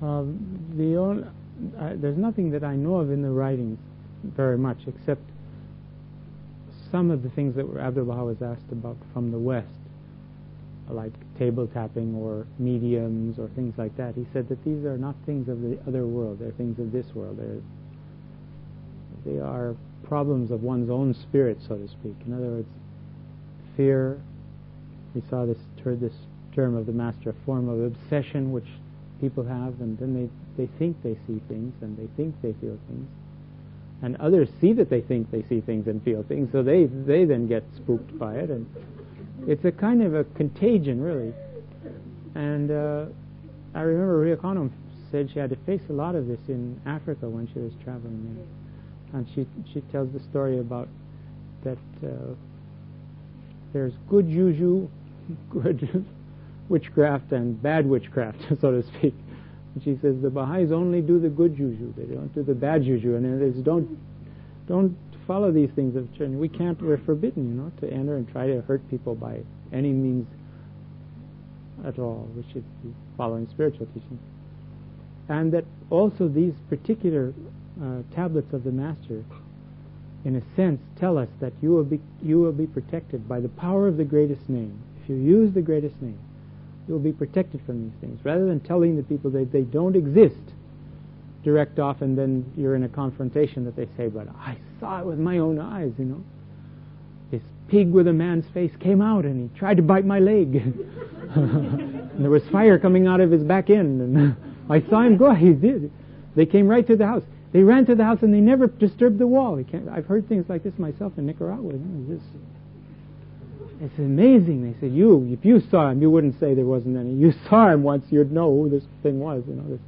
Speaker 1: Um, the only, uh, there's nothing that I know of in the writings very much, except some of the things that Abdu'l-Baha was asked about from the West, like table tapping or mediums or things like that. He said that these are not things of the other world, they're things of this world. They're, they are problems of one's own spirit, so to speak. In other words, fear, we saw this, heard this term of the Master, a form of obsession which people have, and then they, they think they see things, and they think they feel things. And others see that they think they see things and feel things, so they, they then get spooked by it. And it's a kind of a contagion, really. And uh, I remember Ria Khanum said she had to face a lot of this in Africa when she was traveling there. And she she tells the story about that uh, there's good juju, good witchcraft, and bad witchcraft, so to speak. And she says the Baha'is only do the good juju; they don't do the bad juju. And it is don't don't follow these things of church. We can't. We're forbidden, you know, to enter and try to hurt people by any means at all. We should be following spiritual teaching. And that also these particular uh, tablets of the Master, in a sense, tell us that you will be you will be protected by the power of the greatest name. If you use the greatest name, you will be protected from these things. Rather than telling the people that they don't exist, direct off, and then you're in a confrontation that they say, "But I saw it with my own eyes, you know. This pig with a man's face came out, and he tried to bite my leg, and there was fire coming out of his back end, and I saw him go. He did. They came right to the house. They ran to the house, and they never disturbed the wall. I've heard things like this myself in Nicaragua. You know, it's, it's amazing. They said, "You, if you saw him, you wouldn't say there wasn't any. You saw him once, you'd know who this thing was." You know, this.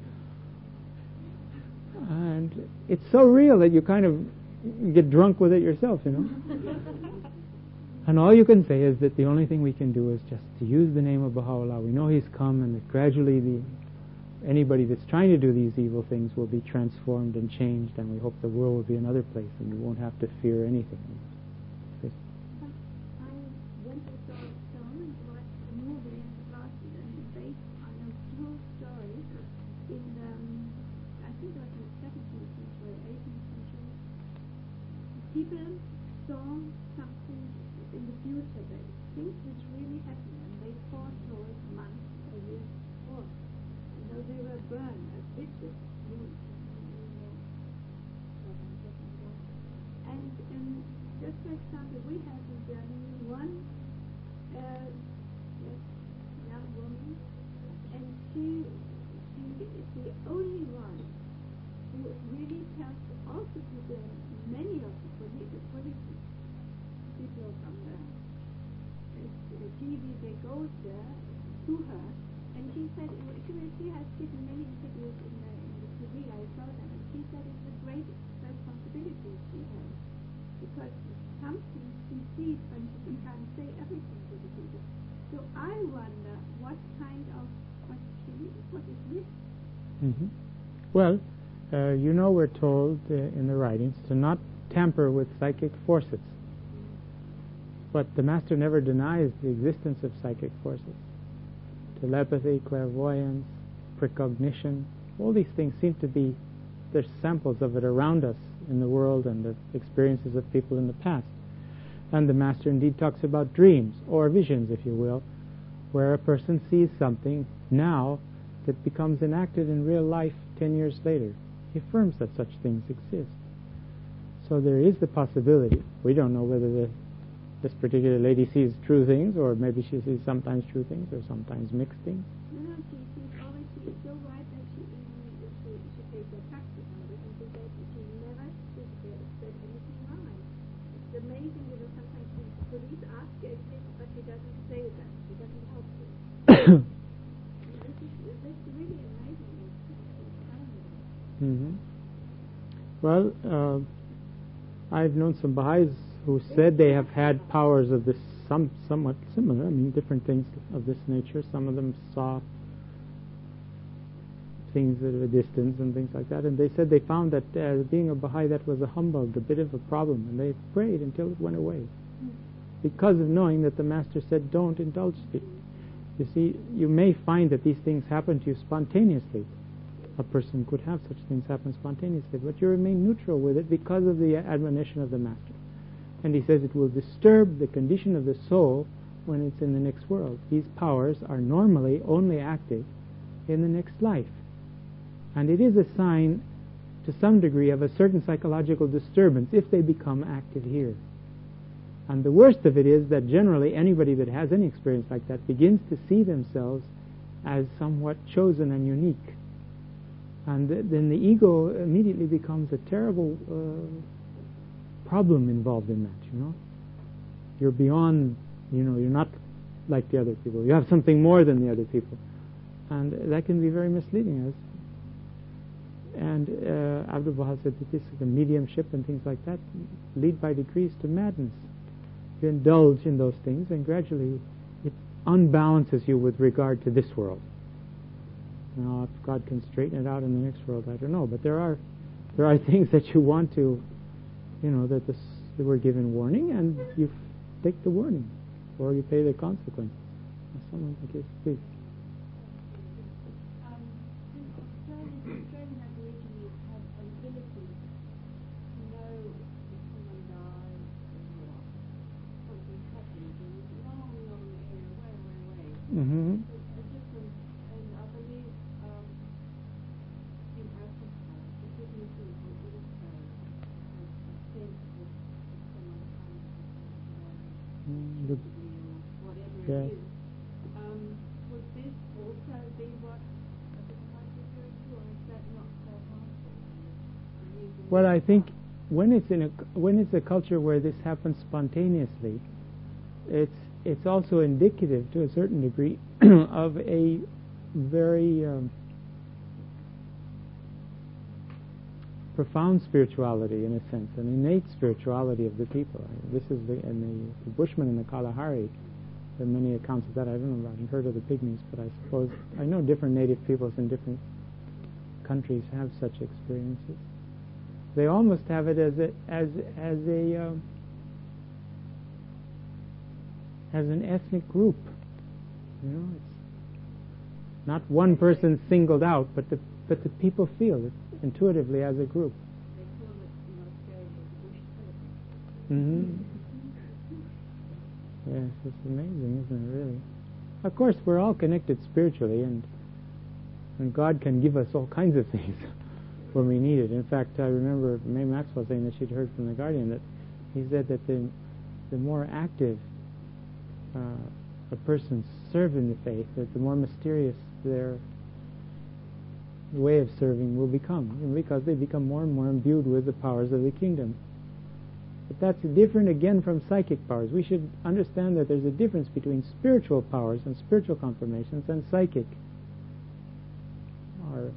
Speaker 1: And it's so real that you kind of get drunk with it yourself. You know. And all you can say is that the only thing we can do is just to use the name of Baha'u'llah. We know he's come, and that gradually the anybody that's trying to do these evil things will be transformed and changed, and we hope the world will be another place, and we won't have to fear anything.
Speaker 2: I went to saw a film and watched a movie in last year, and it's based on a true story in, um, I think it was in the seventeenth century, eighteenth century. People saw something in the future, they things which really happened, and they foretold months or years before. So they were burned as witches. And um, just for example, we have in Germany one uh, yes, young woman, and she she is the only one who really tells also to the many of the political politics people from the uh, T V, they go there to her. And she said, she, she has given many interviews in the, in the T V, I saw them, and she said it's a great responsibility she has, because something she sees and she can't say everything to the people. So I wonder what kind of, what she, what is this?
Speaker 1: Mm-hmm. Well, uh, you know we're told uh, in the writings to not tamper with psychic forces. But the Master never denies the existence of psychic forces. Telepathy, clairvoyance, precognition, all these things seem to be, there's samples of it around us in the world and the experiences of people in the past. And the Master indeed talks about dreams, or visions, if you will, where a person sees something now that becomes enacted in real life ten years later. He affirms that such things exist. So there is the possibility. We don't know whether the this particular lady sees true things, or maybe she sees sometimes true things, or sometimes mixed things.
Speaker 2: No, no, she sees always, she is so right that she even, she, she takes a practice on it, and she says she never did, uh, said anything wrong. It's amazing, you know, sometimes the police ask her things, but she doesn't say them. She doesn't help you. This is, this is really amazing.
Speaker 1: Mm-hmm. Well, uh, I've known some Baha'is who said they have had powers of this some somewhat similar, I mean different things of this nature. Some of them saw things at a distance and things like that, and they said they found that uh, being a Baha'i, that was a humbug, a bit of a problem, and they prayed until it went away, because of knowing that the Master said don't indulge it. You see, you may find that these things happen to you spontaneously, a person could have such things happen spontaneously, but you remain neutral with it because of the admonition of the Master. And he says it will disturb the condition of the soul when it's in the next world. These powers are normally only active in the next life. And it is a sign, to some degree, of a certain psychological disturbance if they become active here. And the worst of it is that generally anybody that has any experience like that begins to see themselves as somewhat chosen and unique. And th- then the ego immediately becomes a terrible uh, problem involved in that, you know. You're beyond, you know, you're not like the other people. You have something more than the other people. And that can be very misleading. As And uh, Abdu'l-Baha said that this is the mediumship and things like that lead by degrees to madness. You indulge in those things, and gradually it unbalances you with regard to this world. Now, if God can straighten it out in the next world, I don't know. But there are there are things that you want to, you know, that, this, that we're given warning, and you take the warning, or you pay the consequence. Someone gives, please.
Speaker 2: Um, Australian, Australian Aborigines have an ability to know if someone dies or something happens in a long, long area, way, way, way.
Speaker 1: Mm-hmm.
Speaker 2: It's a different, and I believe um, in Africa, the Sydney people also have a sense of if someone comes
Speaker 1: Mm, the-
Speaker 2: or whatever
Speaker 1: Yeah.
Speaker 2: it is. Um, would this also be what a bit like referring to, or is that not so harmful? The reason
Speaker 1: Well, I
Speaker 2: why-
Speaker 1: think when it's in a when it's a culture where this happens spontaneously, it's it's also indicative to a certain degree of a very um, profound spirituality, in a sense, an innate spirituality of the people. This is the and the, the Bushmen in the Kalahari. There are many accounts of that. I don't know. I haven't heard of the Pygmies, but I suppose I know different native peoples in different countries have such experiences. They almost have it as a as as a um, as an ethnic group. You know, it's not one person singled out, but the but the people feel it intuitively as a group.
Speaker 2: They call it in Australia the bush telephone.
Speaker 1: Mm-hmm. Yes, it's amazing, isn't it, really? Of course, we're all connected spiritually, and and God can give us all kinds of things when we need it. In fact, I remember Mae Maxwell saying that she'd heard from the Guardian that he said that the the more active uh, a person serves in the faith, that the more mysterious their way of serving will become, because they become more and more imbued with the powers of the kingdom. But that's different again from psychic powers. We should understand that there's a difference between spiritual powers and spiritual confirmations and psychic. Or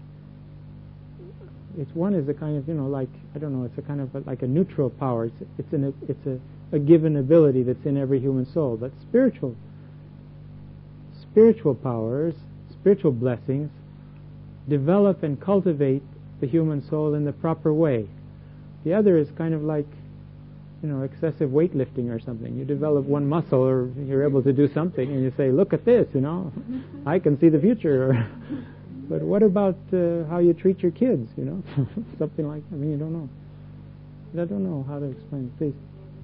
Speaker 1: it's one is a kind of, you know, like, I don't know, it's a kind of a, like a neutral power. It's it's an it's a, a given ability that's in every human soul. But spiritual spiritual powers, spiritual blessings, develop and cultivate the human soul in the proper way. The other is kind of like, you know, excessive weightlifting or something. You develop one muscle, or you're able to do something, and you say, look at this, you know, I can see the future. But what about uh, how you treat your kids, you know, something like that? I mean, you don't know. I don't know how to explain it. Please.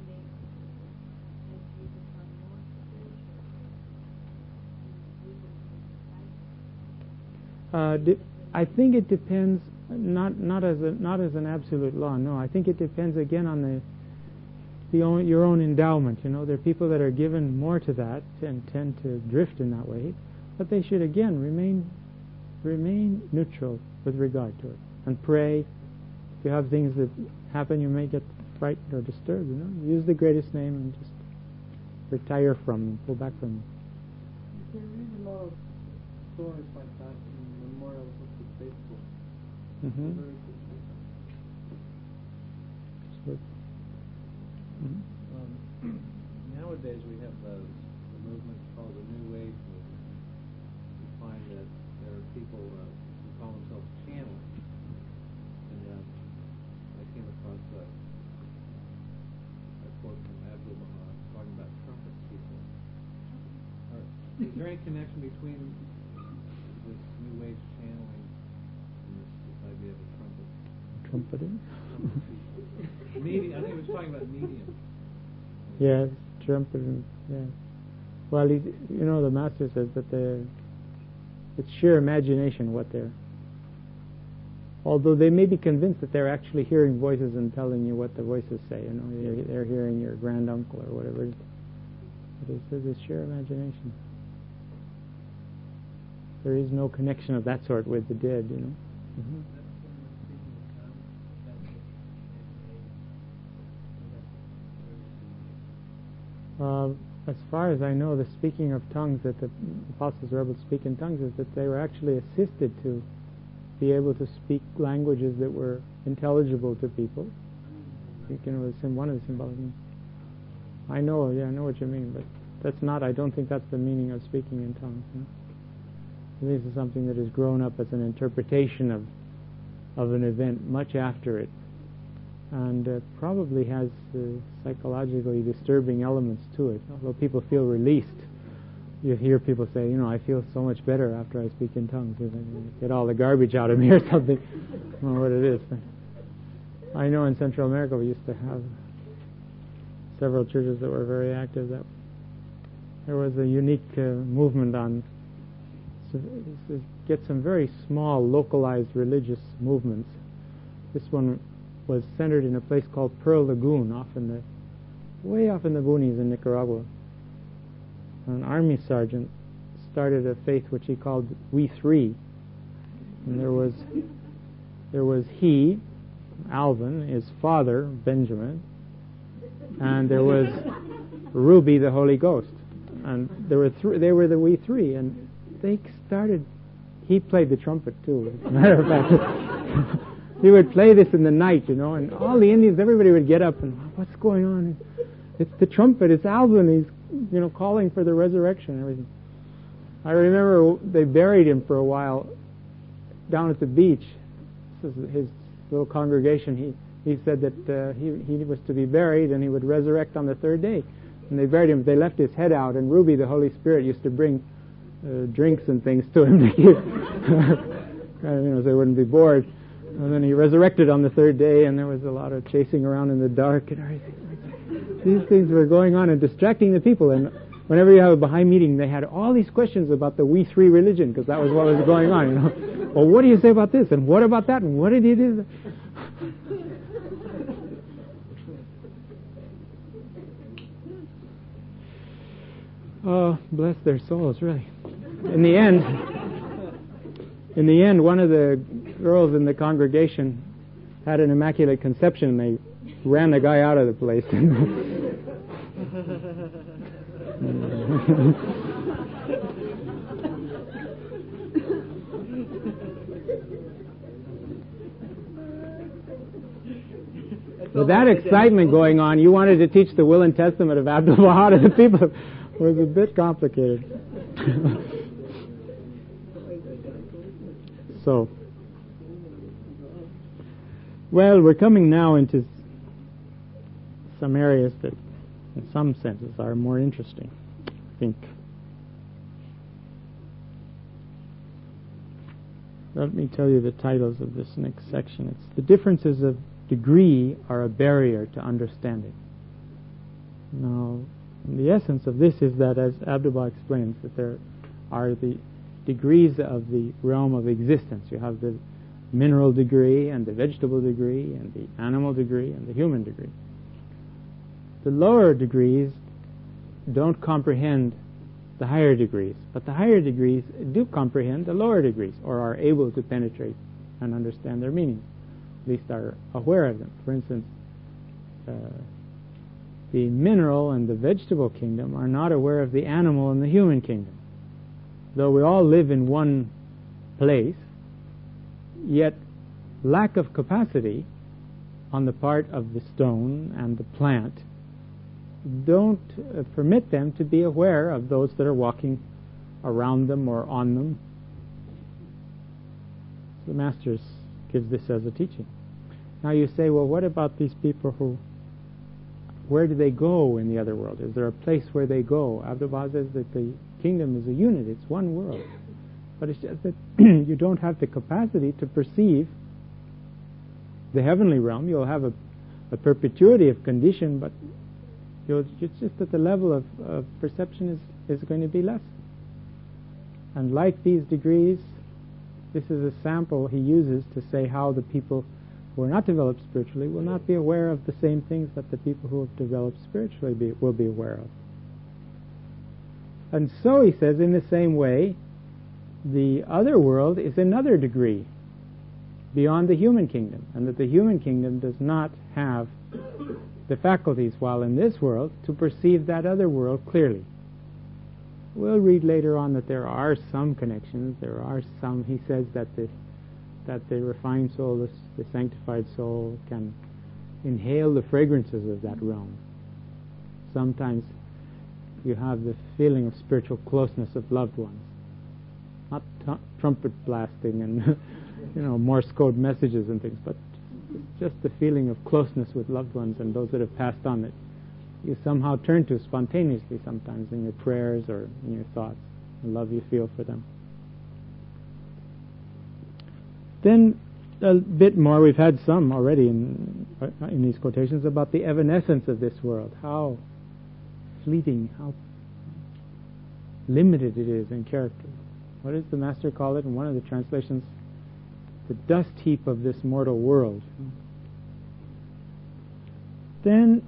Speaker 1: Uh, de- I think it depends, not not as a, not as an absolute law. No, I think it depends again on the the own, your own endowment. You know, there are people that are given more to that and tend to drift in that way, but they should again remain remain neutral with regard to it and pray. If you have things that happen, you may get frightened or disturbed. You know, use the greatest name and just retire from them, pull back from them.
Speaker 4: You can read a lot of stories like that in Memorials of the Faithful.
Speaker 1: Mm-hmm.
Speaker 4: Very good book.
Speaker 1: So, mhm.
Speaker 5: Um, nowadays we have the, the movement called the New Age movement. We find that there are people uh, who call themselves channeling. And uh, I came across a, a quote from Abdu'l-Baha talking about trumpet people. Are, is there any connection between this New Age channeling
Speaker 1: Trumpeting.
Speaker 5: Medium. I think he was talking about medium.
Speaker 1: Yes, trumpeting. Yeah. Well, he, you know, the master says that the it's sheer imagination what they're. Although they may be convinced that they're actually hearing voices and telling you what the voices say. You know, they're, they're hearing your granduncle or whatever. But he says it's sheer imagination. There is no connection of that sort with the dead. You know. Mm-hmm. Uh, as far as I know, the speaking of tongues that the apostles were able to speak in tongues is that they were actually assisted to be able to speak languages that were intelligible to people. I think, you know, it's in one of the symbolisms. I know, yeah, I know what you mean, but that's not, I don't think that's the meaning of speaking in tongues. You know? This is something that has grown up as an interpretation of of an event much after it, and uh, probably has uh, psychologically disturbing elements to it. Although people feel released, you hear people say, you know, I feel so much better after I speak in tongues. Get all the garbage out of me or something. I don't know what it is. I know in Central America we used to have several churches that were very active. That there was a unique uh, movement on so, so get some very small localized religious movements. This one was centered in a place called Pearl Lagoon, off in the way off in the boonies in Nicaragua. An army sergeant started a faith which he called We Three, and there was there was he, Alvin, his father Benjamin, and there was Ruby, the Holy Ghost, and there were th- they were the We Three, and they started. He played the trumpet too. As a matter of fact. He would play this in the night, you know, and all the Indians, everybody would get up and, what's going on? It's the trumpet, it's Alvin, he's, you know, calling for the resurrection and everything. I remember they buried him for a while down at the beach. This is his little congregation. He he said that uh, he, he was to be buried and he would resurrect on the third day. And they buried him, they left his head out, and Ruby, the Holy Spirit, used to bring uh, drinks and things to him to give, you know, so he wouldn't be bored. And then he resurrected on the third day, and there was a lot of chasing around in the dark and everything. These things were going on and distracting the people. And whenever you have a Baha'i meeting, they had all these questions about the We Three religion, because that was what was going on. You know, well, what do you say about this? And what about that? And what did he do? Oh, bless their souls, really. In the end, in the end, one of the girls in the congregation had an immaculate conception, and they ran the guy out of the place. With that excitement going on, you wanted to teach the Will and Testament of Abdu'l-Baha to the people. It was a bit complicated. So, well, we're coming now into some areas that, in some senses, are more interesting, I think. Let me tell you the titles of this next section. It's The Differences of Degree Are a Barrier to Understanding. Now, the essence of this is that, as Abdu'l-Baha explains, that there are the degrees of the realm of existence. You have the mineral degree and the vegetable degree and the animal degree and the human degree. The lower degrees don't comprehend the higher degrees, but the higher degrees do comprehend the lower degrees, or are able to penetrate and understand their meaning, at least are aware of them. For instance, uh, the mineral and the vegetable kingdom are not aware of the animal and the human kingdom. Though we all live in one place, yet lack of capacity on the part of the stone and the plant don't uh, permit them to be aware of those that are walking around them or on them. The Master gives this as a teaching. Now you say, well, what about these people who, where do they go in the other world? Is there a place where they go? Abdu'l-Baha says that the kingdom is a unit, it's one world. But it's just that you don't have the capacity to perceive the heavenly realm, you'll have a, a perpetuity of condition, but you'll, it's just that the level of, of perception is, is going to be less. And like these degrees, this is a sample he uses to say how the people who are not developed spiritually will not be aware of the same things that the people who have developed spiritually be, will be aware of. And so he says, in the same way, the other world is another degree beyond the human kingdom, and that the human kingdom does not have the faculties, while in this world, to perceive that other world clearly. We'll read later on that there are some connections, there are some, he says that the, that the refined soul, the, the sanctified soul, can inhale the fragrances of that realm. Sometimes you have the feeling of spiritual closeness of loved ones. Not t- trumpet blasting and you know, Morse code messages and things, but just the feeling of closeness with loved ones and those that have passed on that you somehow turn to spontaneously sometimes in your prayers or in your thoughts, the love you feel for them. Then a bit more, we've had some already in, in these quotations about the evanescence of this world, how fleeting, how limited it is in character. What does the Master call it in one of the translations? The dust heap of this mortal world. Then,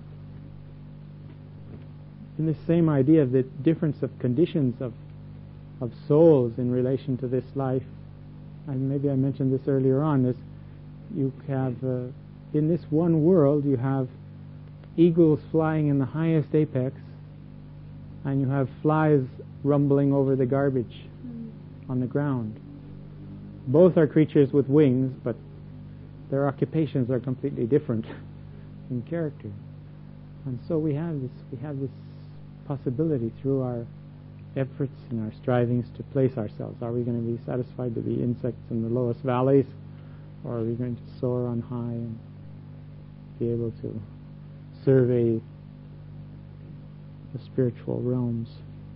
Speaker 1: in the same idea of the difference of conditions of of souls in relation to this life, and maybe I mentioned this earlier on, is you have, uh, in this one world, you have eagles flying in the highest apex, and you have flies rumbling over the garbage mm. on the ground. Both are creatures with wings, but their occupations are completely different in character. And so we have this we have this possibility through our efforts and our strivings to place ourselves. Are we going to be satisfied to be insects in the lowest valleys, or are we going to soar on high and be able to survey the spiritual realms?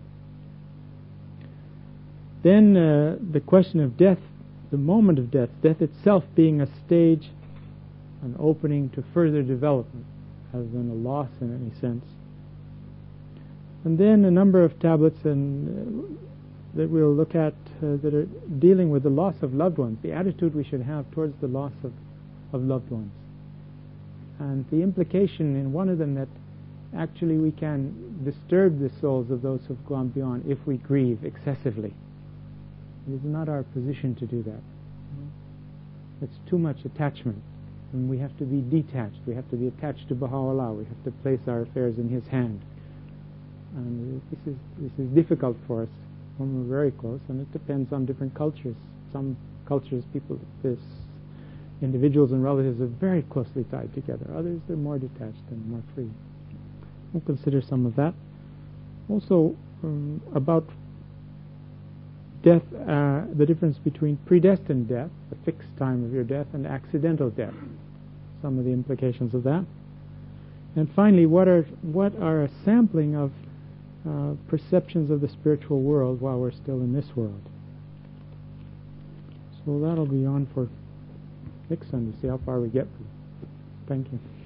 Speaker 1: Then uh, the question of death, the moment of death, death itself being a stage, an opening to further development, rather than a loss in any sense. And then a number of tablets and, uh, that we'll look at uh, that are dealing with the loss of loved ones, the attitude we should have towards the loss of, of loved ones. And the implication in one of them that actually we can disturb the souls of those who have gone beyond if we grieve excessively. It is not our position to do that. It's too much attachment, and we have to be detached. We have to be attached to Baha'u'llah. We have to place our affairs in His hand. And this is this is difficult for us when we're very close, and it depends on different cultures. Some cultures, people, this individuals and relatives are very closely tied together. Others, they're more detached and more free. We'll consider some of that. Also, um, about death, uh, the difference between predestined death, the fixed time of your death, and accidental death. Some of the implications of that. And finally, what are what are a sampling of uh, perceptions of the spiritual world while we're still in this world. So that'll be on for next Sunday. See how far we get. Thank you.